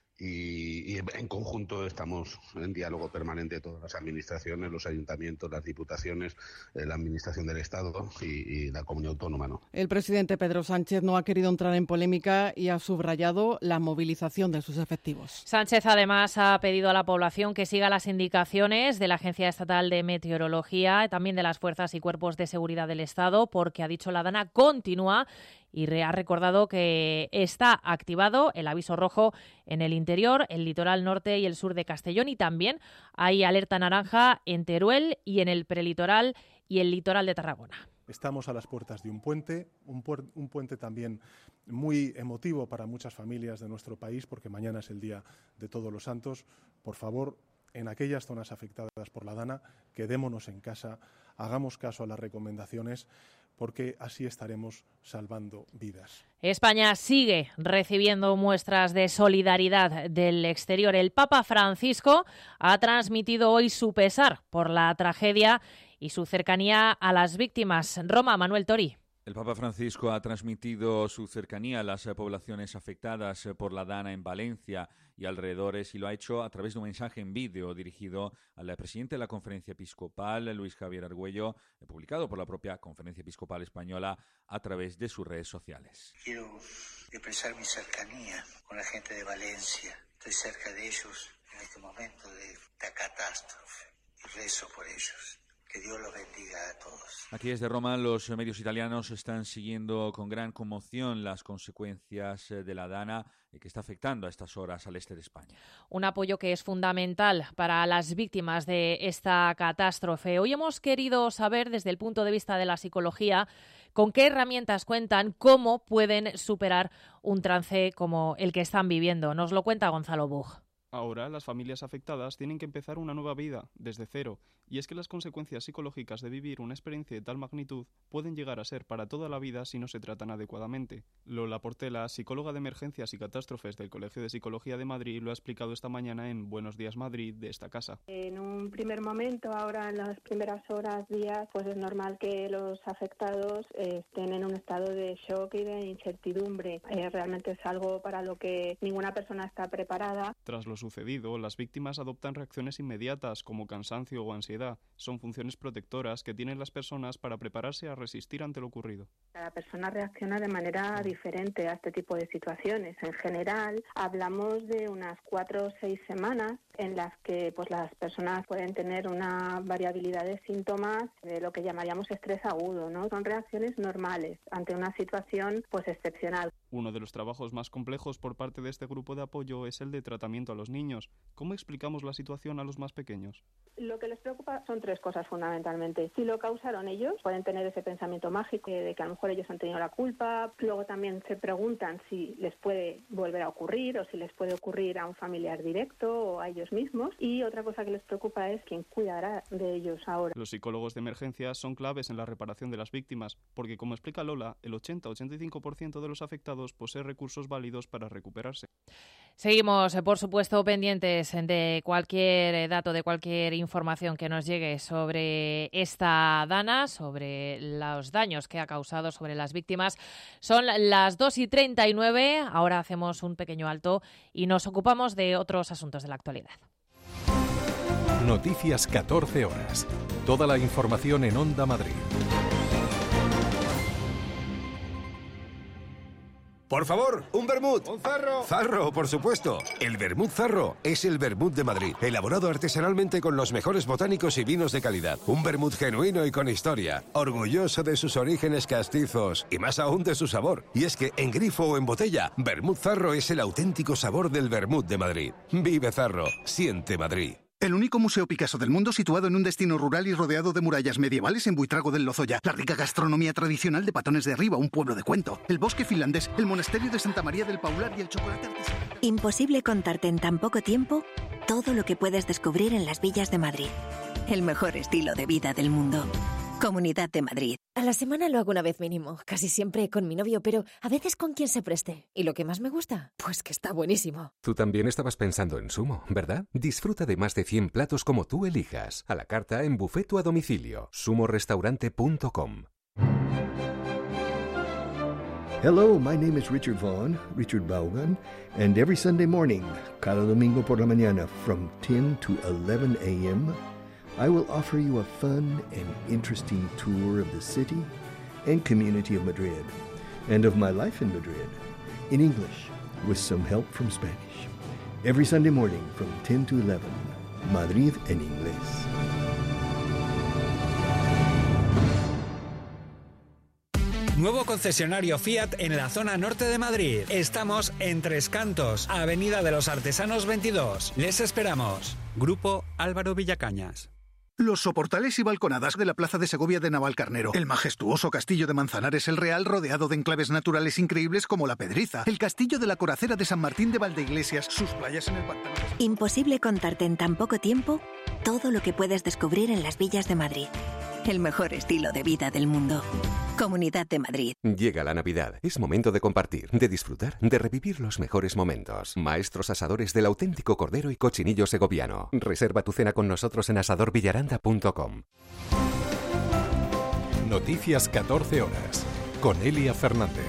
Y, y en conjunto estamos en diálogo permanente todas las administraciones, los ayuntamientos, las diputaciones, eh, la administración del Estado y, y la comunidad autónoma, ¿no? El presidente Pedro Sánchez no ha querido entrar en polémica y ha subrayado la movilización de sus efectivos. Sánchez además ha pedido a la población que siga las indicaciones de la Agencia Estatal de Meteorología, también de las fuerzas y cuerpos de seguridad del Estado, porque ha dicho la Dana continúa y ha recordado que está activado el aviso rojo en el interior, el litoral norte y el sur de Castellón, y también hay alerta naranja en Teruel y en el prelitoral y el litoral de Tarragona. Estamos a las puertas de un puente, un, puer- un puente también muy emotivo para muchas familias de nuestro país, porque mañana es el Día de Todos los Santos. Por favor, en aquellas zonas afectadas por la Dana, quedémonos en casa, hagamos caso a las recomendaciones, porque así estaremos salvando vidas. España sigue recibiendo muestras de solidaridad del exterior. El Papa Francisco ha transmitido hoy su pesar por la tragedia y su cercanía a las víctimas. Roma, Manuel Tori. El Papa Francisco ha transmitido su cercanía a las poblaciones afectadas por la Dana en Valencia y alrededores, y lo ha hecho a través de un mensaje en vídeo dirigido al presidente de la Conferencia Episcopal, Luis Javier Argüello, publicado por la propia Conferencia Episcopal Española a través de sus redes sociales. Quiero expresar mi cercanía con la gente de Valencia. Estoy cerca de ellos en este momento de, de catástrofe y rezo por ellos. Que Dios los bendiga a todos. Aquí desde Roma, los medios italianos están siguiendo con gran conmoción las consecuencias de la Dana que está afectando a estas horas al este de España. Un apoyo que es fundamental para las víctimas de esta catástrofe. Hoy hemos querido saber, desde el punto de vista de la psicología, con qué herramientas cuentan, cómo pueden superar un trance como el que están viviendo. Nos lo cuenta Gonzalo Bug. Ahora las familias afectadas tienen que empezar una nueva vida, desde cero, y es que las consecuencias psicológicas de vivir una experiencia de tal magnitud pueden llegar a ser para toda la vida si no se tratan adecuadamente. Lola Portela, psicóloga de emergencias y catástrofes del Colegio de Psicología de Madrid, lo ha explicado esta mañana en Buenos Días Madrid de esta casa. En un primer momento, ahora en las primeras horas, días, pues es normal que los afectados eh, estén en un estado de shock y de incertidumbre. Eh, realmente es algo para lo que ninguna persona está preparada. Tras los sucedido, las víctimas adoptan reacciones inmediatas como cansancio o ansiedad. Son funciones protectoras que tienen las personas para prepararse a resistir ante lo ocurrido. Cada persona reacciona de manera diferente a este tipo de situaciones. En general, hablamos de unas cuatro o seis semanas en las que pues, las personas pueden tener una variabilidad de síntomas de lo que llamaríamos estrés agudo, ¿no? Son reacciones normales ante una situación pues excepcional. Uno de los trabajos más complejos por parte de este grupo de apoyo es el de tratamiento a los niños. ¿Cómo explicamos la situación a los más pequeños? Lo que les preocupa son tres cosas fundamentalmente. Si lo causaron ellos, pueden tener ese pensamiento mágico de que a lo mejor ellos han tenido la culpa. Luego también se preguntan si les puede volver a ocurrir o si les puede ocurrir a un familiar directo o a ellos ellos mismos, y otra cosa que les preocupa es quién cuidará de ellos ahora. Los psicólogos de emergencia son claves en la reparación de las víctimas, porque como explica Lola, el ochenta a ochenta y cinco por ciento de los afectados posee recursos válidos para recuperarse. Seguimos, por supuesto, pendientes de cualquier dato, de cualquier información que nos llegue sobre esta dana, sobre los daños que ha causado, sobre las víctimas. Son las dos y treinta y nueve, ahora hacemos un pequeño alto y nos ocupamos de otros asuntos de la actualidad. Noticias catorce horas. Toda la información en Onda Madrid. Por favor, un vermut. Un zarro. Zarro, por supuesto. El vermut Zarro es el vermut de Madrid, elaborado artesanalmente con los mejores botánicos y vinos de calidad. Un vermut genuino y con historia, orgulloso de sus orígenes castizos y más aún de su sabor. Y es que en grifo o en botella, vermut Zarro es el auténtico sabor del vermut de Madrid. Vive Zarro, siente Madrid. El único museo Picasso del mundo situado en un destino rural y rodeado de murallas medievales en Buitrago del Lozoya. La rica gastronomía tradicional de Patones de Arriba, un pueblo de cuento. El bosque finlandés, el monasterio de Santa María del Paular y el chocolate artesanal. Imposible contarte en tan poco tiempo todo lo que puedes descubrir en las villas de Madrid. El mejor estilo de vida del mundo. Comunidad de Madrid. A la semana lo hago una vez mínimo, casi siempre con mi novio, pero a veces con quien se preste. ¿Y lo que más me gusta? Pues que está buenísimo. Tú también estabas pensando en Sumo, ¿verdad? Disfruta de más de cien platos como tú elijas. A la carta, en buffet o a domicilio. sumo restaurante punto com. Hello, my name is Richard Vaughn, Richard Vaughan, and every Sunday morning, cada domingo por la mañana, from ten to eleven a.m., I will offer you a fun and interesting tour of the city and community of Madrid, and of my life in Madrid, in English, with some help from Spanish. Every Sunday morning from ten to eleven, Madrid en inglés. Nuevo concesionario Fiat en la zona norte de Madrid. Estamos en Tres Cantos, Avenida de los Artesanos veintidós. Les esperamos. Grupo Álvaro Villacañas. Los soportales y balconadas de la Plaza de Segovia de Navalcarnero, el majestuoso castillo de Manzanares el Real rodeado de enclaves naturales increíbles como la Pedriza, el castillo de la Coracera de San Martín de Valdeiglesias, sus playas en el pantano. Imposible contarte en tan poco tiempo todo lo que puedes descubrir en las villas de Madrid. El mejor estilo de vida del mundo. Comunidad de Madrid. Llega la Navidad. Es momento de compartir, de disfrutar, de revivir los mejores momentos. Maestros asadores del auténtico cordero y cochinillo segoviano. Reserva tu cena con nosotros en asador villaranda punto com. Noticias catorce horas. Con Elia Fernández.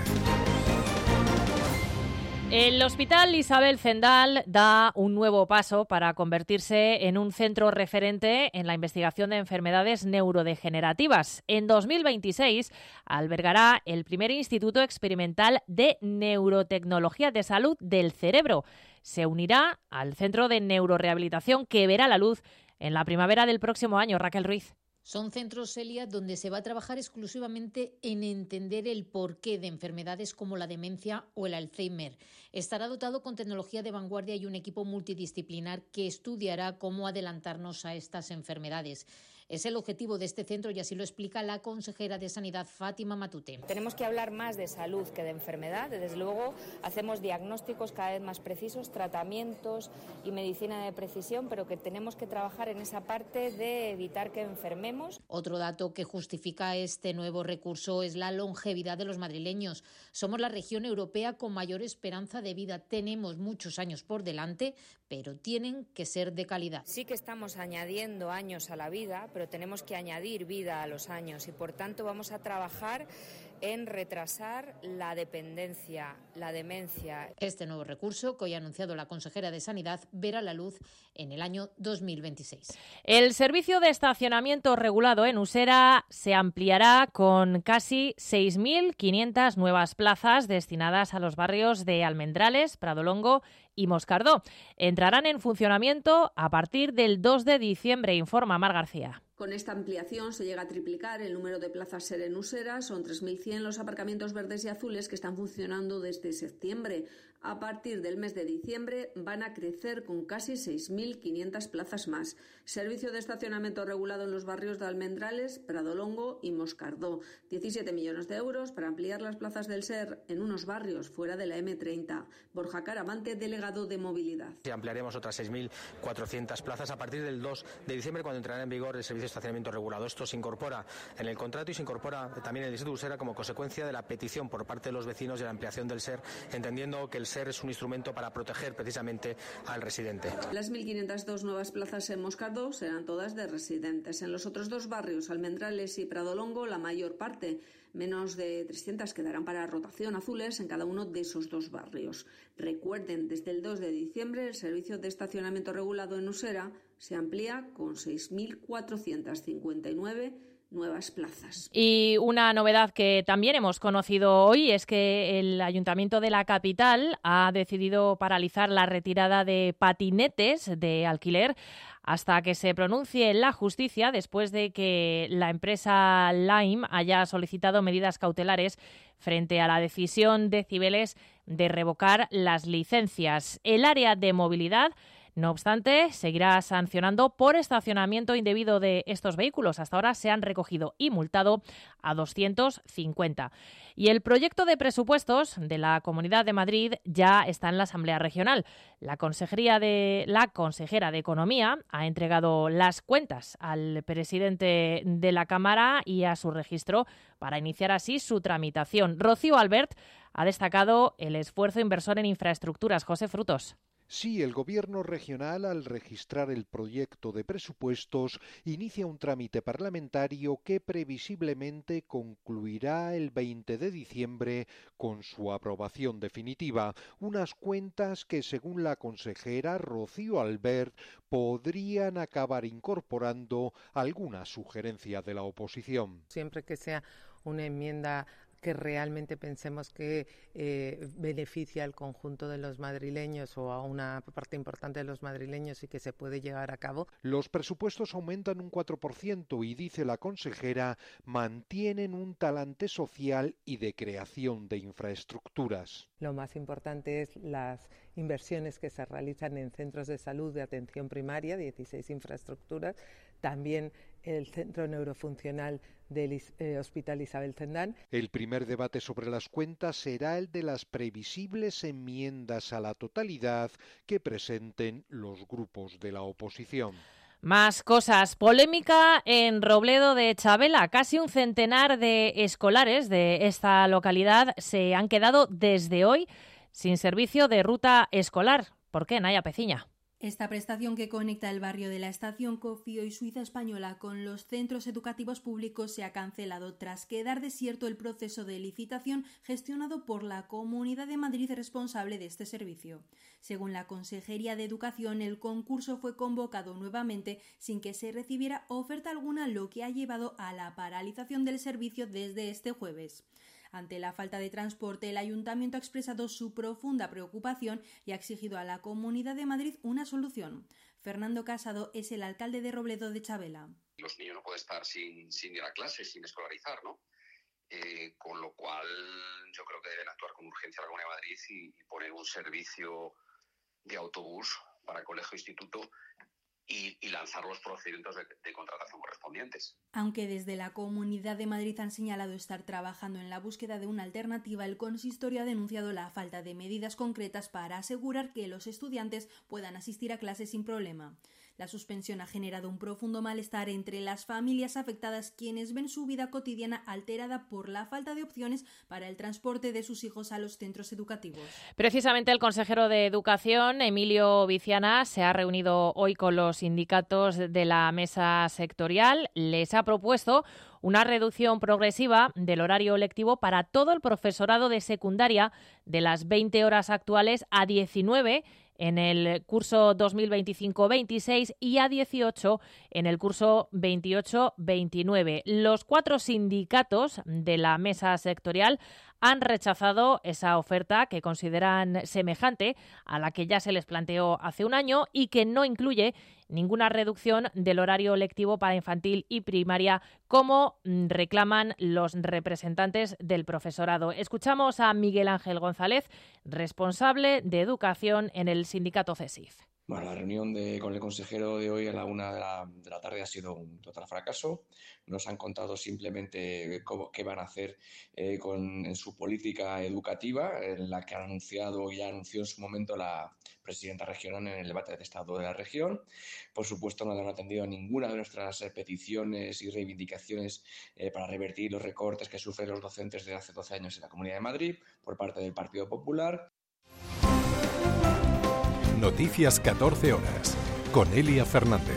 El Hospital Isabel Zendal da un nuevo paso para convertirse en un centro referente en la investigación de enfermedades neurodegenerativas. En dos mil veintiséis albergará el primer Instituto Experimental de Neurotecnología de Salud del Cerebro. Se unirá al Centro de Neurorehabilitación que verá la luz en la primavera del próximo año. Raquel Ruiz. Son centros, Celia, donde se va a trabajar exclusivamente en entender el porqué de enfermedades como la demencia o el Alzheimer. Estará dotado con tecnología de vanguardia y un equipo multidisciplinar que estudiará cómo adelantarnos a estas enfermedades. Es el objetivo de este centro y así lo explica la consejera de Sanidad, Fátima Matute. Tenemos que hablar más de salud que de enfermedad. Desde luego hacemos diagnósticos cada vez más precisos, tratamientos y medicina de precisión, pero que tenemos que trabajar en esa parte de evitar que enfermemos. Otro dato que justifica este nuevo recurso es la longevidad de los madrileños. Somos la región europea con mayor esperanza de vida. Tenemos muchos años por delante, pero tienen que ser de calidad. Sí que estamos añadiendo años a la vida, pero tenemos que añadir vida a los años y, por tanto, vamos a trabajar en retrasar la dependencia, la demencia. Este nuevo recurso, que hoy ha anunciado la consejera de Sanidad, verá la luz en el año dos mil veintiséis. El servicio de estacionamiento regulado en Usera se ampliará con casi seis mil quinientas nuevas plazas destinadas a los barrios de Almendrales, Pradolongo y Moscardó. Entrarán en funcionamiento a partir del dos de diciembre, informa Mar García. Con esta ampliación se llega a triplicar el número de plazas SER en Usera. Son tres mil cien los aparcamientos verdes y azules que están funcionando desde septiembre. A partir del mes de diciembre van a crecer con casi seis mil quinientas plazas más. Servicio de estacionamiento regulado en los barrios de Almendrales, Pradolongo y Moscardó. diecisiete millones de euros para ampliar las plazas del S E R en unos barrios fuera de la eme treinta. Borja Caramante, delegado de Movilidad. Y ampliaremos otras seis mil cuatrocientas plazas a partir del dos de diciembre, cuando entrará en vigor el servicio de estacionamiento regulado. Esto se incorpora en el contrato y se incorpora también en el distrito de Usera como consecuencia de la petición por parte de los vecinos de la ampliación del S E R, entendiendo que el S E R es un instrumento para proteger precisamente al residente. Las mil quinientas dos nuevas plazas en Moscardó serán todas de residentes. En los otros dos barrios, Almendrales y Pradolongo, la mayor parte, menos de trescientas, quedarán para rotación azules en cada uno de esos dos barrios. Recuerden, desde el dos de diciembre el servicio de estacionamiento regulado en Usera se amplía con seis mil cuatrocientas cincuenta y nueve nuevas plazas. Y una novedad que también hemos conocido hoy es que el Ayuntamiento de la capital ha decidido paralizar la retirada de patinetes de alquiler hasta que se pronuncie la justicia, después de que la empresa Lime haya solicitado medidas cautelares frente a la decisión de Cibeles de revocar las licencias. El área de movilidad, no obstante, seguirá sancionando por estacionamiento indebido de estos vehículos. Hasta ahora se han recogido y multado a doscientos cincuenta. Y el proyecto de presupuestos de la Comunidad de Madrid ya está en la Asamblea Regional. La Consejería de la Consejera de Economía ha entregado las cuentas al presidente de la Cámara y a su registro para iniciar así su tramitación. Rocío Albert ha destacado el esfuerzo inversor en infraestructuras. José Frutos. Sí, el Gobierno regional, al registrar el proyecto de presupuestos, inicia un trámite parlamentario que previsiblemente concluirá el veinte de diciembre con su aprobación definitiva. Unas cuentas que, según la consejera Rocío Albert, podrían acabar incorporando alguna sugerencia de la oposición. Siempre que sea una enmienda que realmente pensemos que eh, beneficia al conjunto de los madrileños o a una parte importante de los madrileños y que se puede llevar a cabo. Los presupuestos aumentan un cuatro por ciento y, dice la consejera, mantienen un talante social y de creación de infraestructuras. Lo más importante es las inversiones que se realizan en centros de salud de atención primaria, dieciséis infraestructuras, también el Centro Neurofuncional del eh, Hospital Isabel Zendán. El primer debate sobre las cuentas será el de las previsibles enmiendas a la totalidad que presenten los grupos de la oposición. Más cosas. Polémica en Robledo de Chabela. Casi un centenar de escolares de esta localidad se han quedado desde hoy sin servicio de ruta escolar. ¿Por qué, Naya Peciña? Esta prestación, que conecta el barrio de la Estación Cofío y Suiza Española con los centros educativos públicos, se ha cancelado tras quedar desierto el proceso de licitación gestionado por la Comunidad de Madrid, responsable de este servicio. Según la Consejería de Educación, el concurso fue convocado nuevamente sin que se recibiera oferta alguna, lo que ha llevado a la paralización del servicio desde este jueves. Ante la falta de transporte, el Ayuntamiento ha expresado su profunda preocupación y ha exigido a la Comunidad de Madrid una solución. Fernando Casado es el alcalde de Robledo de Chabela. Los niños no pueden estar sin, sin ir a clase, sin escolarizar, ¿no? Eh, con lo cual yo creo que deben actuar con urgencia la Comunidad de Madrid y, y poner un servicio de autobús para colegio e instituto Y, y lanzar los procedimientos de, de contratación correspondientes. Aunque desde la Comunidad de Madrid han señalado estar trabajando en la búsqueda de una alternativa, el consistorio ha denunciado la falta de medidas concretas para asegurar que los estudiantes puedan asistir a clases sin problema. La suspensión ha generado un profundo malestar entre las familias afectadas, quienes ven su vida cotidiana alterada por la falta de opciones para el transporte de sus hijos a los centros educativos. Precisamente el consejero de Educación, Emilio Viciana, se ha reunido hoy con los sindicatos de la mesa sectorial. Les ha propuesto una reducción progresiva del horario lectivo para todo el profesorado de secundaria de las veinte horas actuales a diecinueve en el curso dos mil veinticinco veintiséis y a dieciocho en el curso veintiocho veintinueve. Los cuatro sindicatos de la mesa sectorial han rechazado esa oferta que consideran semejante a la que ya se les planteó hace un año y que no incluye ninguna reducción del horario lectivo para infantil y primaria, como reclaman los representantes del profesorado. Escuchamos a Miguel Ángel González, responsable de educación en el sindicato CESIF. Bueno, la reunión de, con el consejero de hoy a la una de la, de la tarde ha sido un total fracaso. Nos han contado simplemente cómo, qué van a hacer eh, con, en su política educativa, en la que han anunciado y ya anunció en su momento la presidenta regional en el debate de Estado de la región. Por supuesto, no han atendido a ninguna de nuestras eh, peticiones y reivindicaciones eh, para revertir los recortes que sufren los docentes desde hace doce años en la Comunidad de Madrid por parte del Partido Popular. Noticias catorce horas, con Elia Fernández.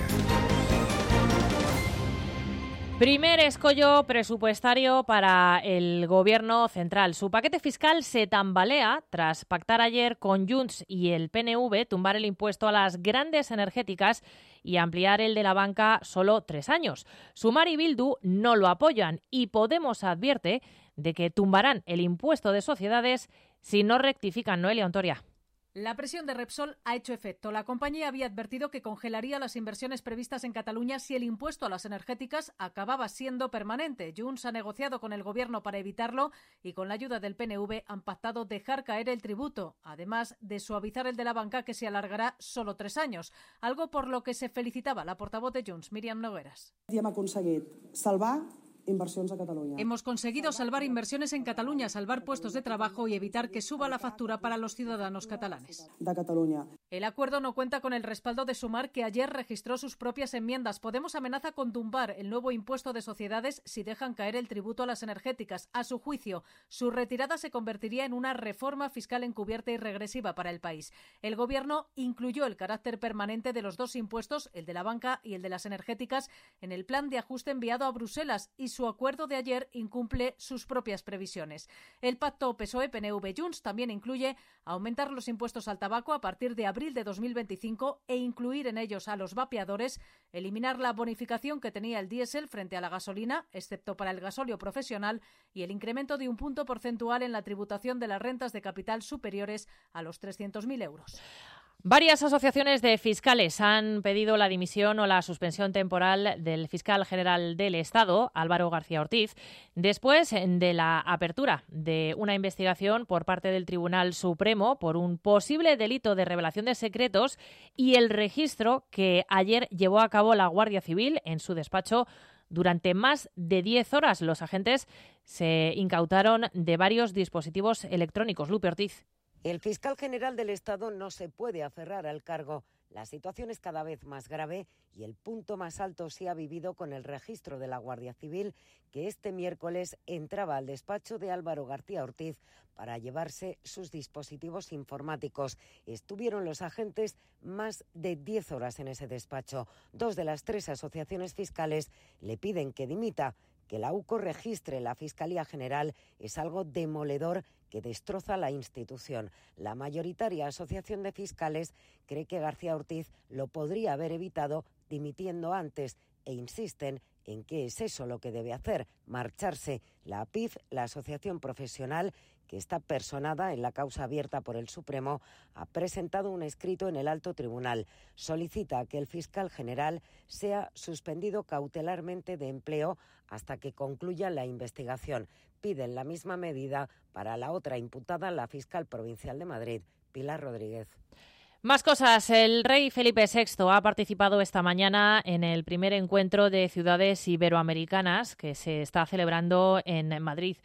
Primer escollo presupuestario para el Gobierno central. Su paquete fiscal se tambalea tras pactar ayer con Junts y el P N V tumbar el impuesto a las grandes energéticas y ampliar el de la banca solo tres años. Sumar y Bildu no lo apoyan y Podemos advierte de que tumbarán el impuesto de sociedades si no rectifican. Noelia Ontoria. La presión de Repsol ha hecho efecto. La compañía había advertido que congelaría las inversiones previstas en Cataluña si el impuesto a las energéticas acababa siendo permanente. Junts ha negociado con el Gobierno para evitarlo y con la ayuda del P N V han pactado dejar caer el tributo, además de suavizar el de la banca que se alargará solo tres años, algo por lo que se felicitaba la portavoz de Junts, Míriam Nogueras. Hem aconseguit salvar inversiones a Cataluña. Hemos conseguido salvar inversiones en Cataluña, salvar puestos de trabajo y evitar que suba la factura para los ciudadanos catalanes. De Cataluña. El acuerdo no cuenta con el respaldo de Sumar, que ayer registró sus propias enmiendas. Podemos amenaza con tumbar el nuevo impuesto de sociedades si dejan caer el tributo a las energéticas. A su juicio, su retirada se convertiría en una reforma fiscal encubierta y regresiva para el país. El Gobierno incluyó el carácter permanente de los dos impuestos, el de la banca y el de las energéticas, en el plan de ajuste enviado a Bruselas y su acuerdo de ayer incumple sus propias previsiones. El pacto P S O E P N V Junts también incluye aumentar los impuestos al tabaco a partir de abril de dos mil veinticinco e incluir en ellos a los vapeadores, eliminar la bonificación que tenía el diésel frente a la gasolina, excepto para el gasóleo profesional, y el incremento de un punto porcentual en la tributación de las rentas de capital superiores a los trescientos mil euros. Varias asociaciones de fiscales han pedido la dimisión o la suspensión temporal del fiscal general del Estado, Álvaro García Ortiz, después de la apertura de una investigación por parte del Tribunal Supremo por un posible delito de revelación de secretos y el registro que ayer llevó a cabo la Guardia Civil en su despacho. Durante más de diez horas los agentes se incautaron de varios dispositivos electrónicos. Lupe Ortiz. El fiscal general del Estado no se puede aferrar al cargo. La situación es cada vez más grave y el punto más alto se ha vivido con el registro de la Guardia Civil, que este miércoles entraba al despacho de Álvaro García Ortiz para llevarse sus dispositivos informáticos. Estuvieron los agentes más de diez horas en ese despacho. Dos de las tres asociaciones fiscales le piden que dimita. Que la U C O registre la Fiscalía General es algo demoledor que destroza la institución. La mayoritaria asociación de fiscales cree que García Ortiz lo podría haber evitado dimitiendo antes e insisten en que es eso lo que debe hacer, marcharse. La A P I F, la asociación profesional, que está personada en la causa abierta por el Supremo, ha presentado un escrito en el alto tribunal. Solicita que el fiscal general sea suspendido cautelarmente de empleo hasta que concluya la investigación. Piden la misma medida para la otra imputada, la fiscal provincial de Madrid, Pilar Rodríguez. Más cosas. El rey Felipe sexto ha participado esta mañana en el primer encuentro de ciudades iberoamericanas que se está celebrando en Madrid.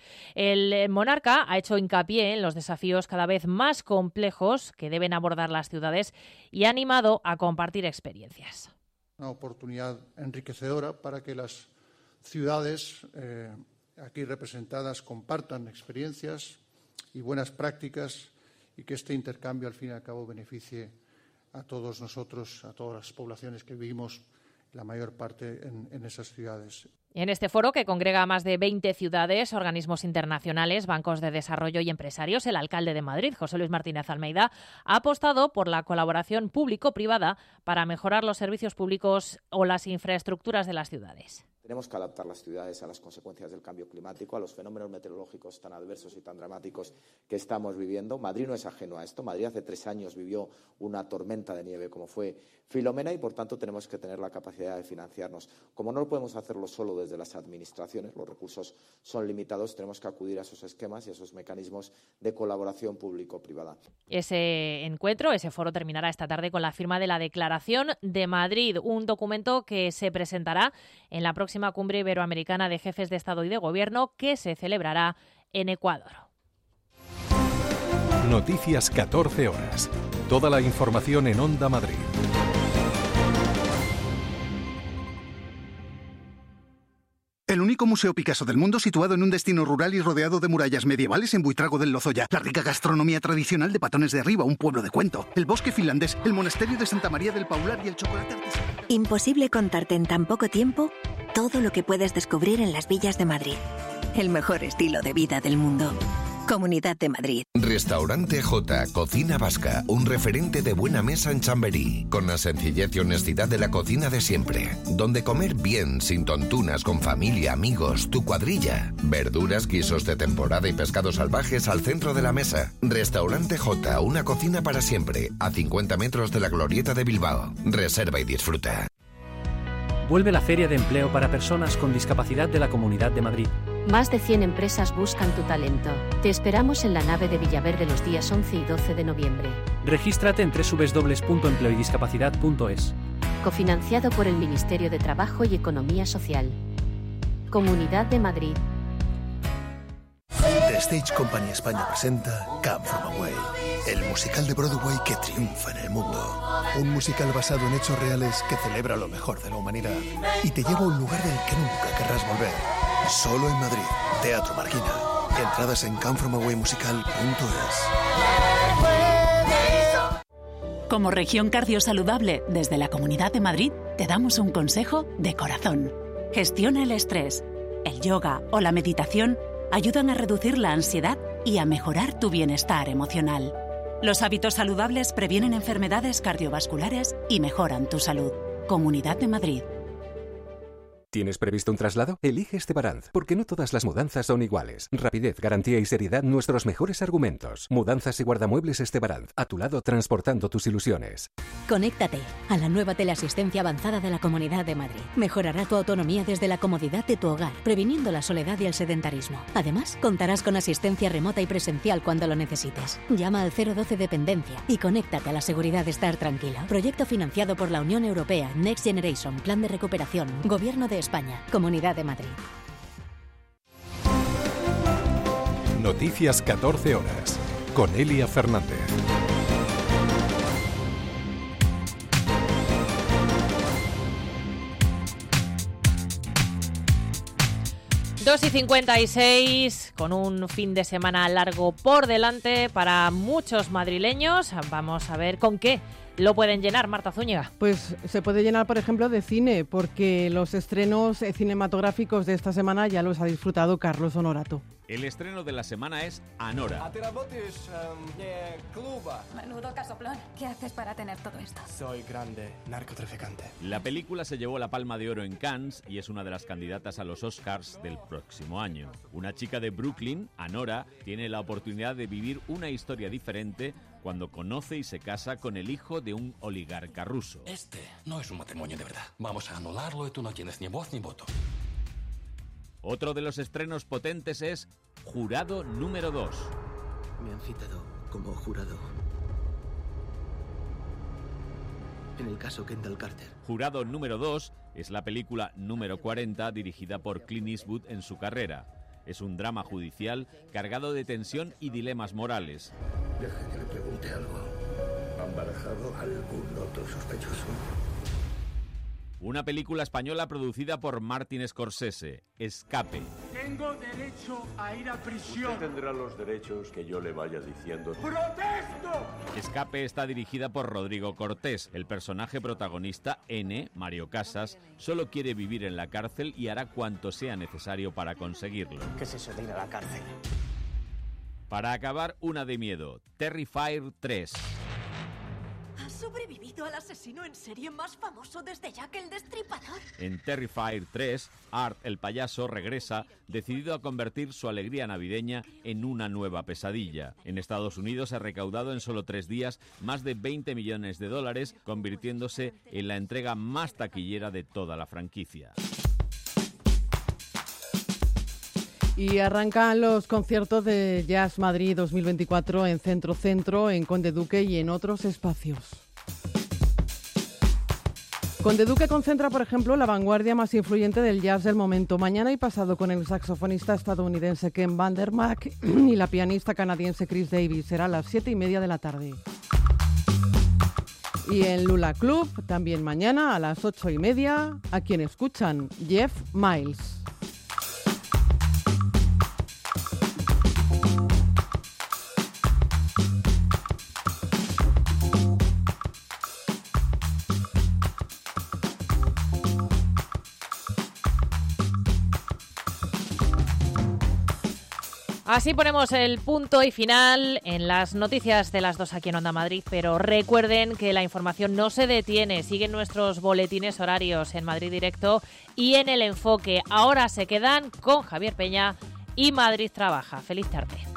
El monarca ha hecho hincapié en los desafíos cada vez más complejos que deben abordar las ciudades y ha animado a compartir experiencias. Una oportunidad enriquecedora para que las ciudades eh, aquí representadas compartan experiencias y buenas prácticas y que este intercambio, al fin y al cabo, beneficie a todos nosotros, a todas las poblaciones que vivimos, la mayor parte en, en esas ciudades. En este foro, que congrega a más de veinte ciudades, organismos internacionales, bancos de desarrollo y empresarios, el alcalde de Madrid, José Luis Martínez Almeida, ha apostado por la colaboración público-privada para mejorar los servicios públicos o las infraestructuras de las ciudades. Tenemos que adaptar las ciudades a las consecuencias del cambio climático, a los fenómenos meteorológicos tan adversos y tan dramáticos que estamos viviendo. Madrid no es ajeno a esto. Madrid hace tres años vivió una tormenta de nieve como fue Filomena y, por tanto, tenemos que tener la capacidad de financiarnos. Como no podemos hacerlo solo desde las administraciones, los recursos son limitados, tenemos que acudir a esos esquemas y a esos mecanismos de colaboración público-privada. Ese encuentro, ese foro terminará esta tarde con la firma de la Declaración de Madrid, un documento que se presentará en la próxima Cumbre Iberoamericana de Jefes de Estado y de Gobierno que se celebrará en Ecuador. Noticias catorce horas. Toda la información en Onda Madrid. El único museo Picasso del mundo situado en un destino rural y rodeado de murallas medievales en Buitrago del Lozoya. La rica gastronomía tradicional de Patones de Arriba, un pueblo de cuento. El bosque finlandés, el monasterio de Santa María del Paular y el chocolate artesanal. Imposible contarte en tan poco tiempo todo lo que puedes descubrir en las villas de Madrid. El mejor estilo de vida del mundo. Comunidad de Madrid. Restaurante J, Cocina Vasca, un referente de buena mesa en Chamberí, con la sencillez y honestidad de la cocina de siempre, donde comer bien, sin tontunas, con familia, amigos, tu cuadrilla, verduras, guisos de temporada y pescados salvajes al centro de la mesa. Restaurante J, una cocina para siempre, a cincuenta metros de la Glorieta de Bilbao. Reserva y disfruta. Vuelve la Feria de Empleo para Personas con Discapacidad de la Comunidad de Madrid. Más de cien empresas buscan tu talento. Te esperamos en la nave de Villaverde los días once y doce de noviembre. Regístrate en doble u doble u doble u punto empleo y discapacidad punto es. Cofinanciado por el Ministerio de Trabajo y Economía Social. Comunidad de Madrid. The Stage Company España presenta Come From Away, el musical de Broadway que triunfa en el mundo. Un musical basado en hechos reales que celebra lo mejor de la humanidad y te lleva a un lugar del que nunca querrás volver. Solo en Madrid, Teatro Marquina. Entradas en come from away musical punto es. Como región cardiosaludable desde la Comunidad de Madrid, te damos un consejo de corazón. Gestiona el estrés. El yoga o la meditación ayudan a reducir la ansiedad y a mejorar tu bienestar emocional. Los hábitos saludables previenen enfermedades cardiovasculares y mejoran tu salud. Comunidad de Madrid. ¿Tienes previsto un traslado? Elige Estebaranz, porque no todas las mudanzas son iguales. Rapidez, garantía y seriedad, nuestros mejores argumentos. Mudanzas y guardamuebles Estebaranz, a tu lado transportando tus ilusiones. Conéctate a la nueva teleasistencia avanzada de la Comunidad de Madrid. Mejorará tu autonomía desde la comodidad de tu hogar, previniendo la soledad y el sedentarismo. Además, contarás con asistencia remota y presencial cuando lo necesites. Llama al cero doce Dependencia y conéctate a la seguridad de estar tranquilo. Proyecto financiado por la Unión Europea, Next Generation, Plan de Recuperación, Gobierno de España, Comunidad de Madrid. Noticias catorce horas, con Elia Fernández. dos y cincuenta y seis, con un fin de semana largo por delante para muchos madrileños. Vamos a ver con qué lo pueden llenar, Marta Zúñiga. Pues se puede llenar, por ejemplo, de cine, porque los estrenos cinematográficos de esta semana ya los ha disfrutado Carlos Honorato. El estreno de la semana es Anora. Menudo casoplón. ¿Qué haces para tener todo esto? Soy grande narcotraficante. La película se llevó la Palma de Oro en Cannes y es una de las candidatas a los Oscars del próximo año. Una chica de Brooklyn, Anora, tiene la oportunidad de vivir una historia diferente cuando conoce y se casa con el hijo de un oligarca ruso. Este no es un matrimonio de verdad. Vamos a anularlo y tú no tienes ni voz ni voto. Otro de los estrenos potentes es Jurado número dos. Me han citado como jurado en el caso Kendall Carter. Jurado número dos es la película número cuarenta dirigida por Clint Eastwood en su carrera. Es un drama judicial cargado de tensión y dilemas morales. Deja que le pregunte algo. ¿Han barajado algún otro sospechoso? Una película española producida por Martin Scorsese, Escape. Tengo derecho a ir a prisión. Usted tendrá los derechos que yo le vaya diciendo. ¡Protesto! Escape está dirigida por Rodrigo Cortés. El personaje protagonista, N, Mario Casas, solo quiere vivir en la cárcel y hará cuanto sea necesario para conseguirlo. ¿Qué es eso de ir a la cárcel? Para acabar, una de miedo, Terrifier tres. ¿Has sobrevivido al asesino en serie más famoso desde Jack el Destripador? En Terrifier tres, Art, el payaso, regresa, decidido a convertir su alegría navideña en una nueva pesadilla. En Estados Unidos ha recaudado en solo tres días más de veinte millones de dólares, convirtiéndose en la entrega más taquillera de toda la franquicia. Y arrancan los conciertos de Jazz Madrid dos mil veinticuatro en Centro Centro, en Conde Duque y en otros espacios. Conde Duque concentra, por ejemplo, la vanguardia más influyente del jazz del momento. Mañana y pasado con el saxofonista estadounidense Ken Vandermark y la pianista canadiense Chris Davis. Será a las siete y media de la tarde. Y en Lula Club, también mañana a las ocho y media, a quien escuchan, Jeff Miles. Así ponemos el punto y final en las noticias de las dos aquí en Onda Madrid, pero recuerden que la información no se detiene, siguen nuestros boletines horarios en Madrid Directo y en El Enfoque. Ahora se quedan con Javier Peña y Madrid Trabaja. Feliz tarde.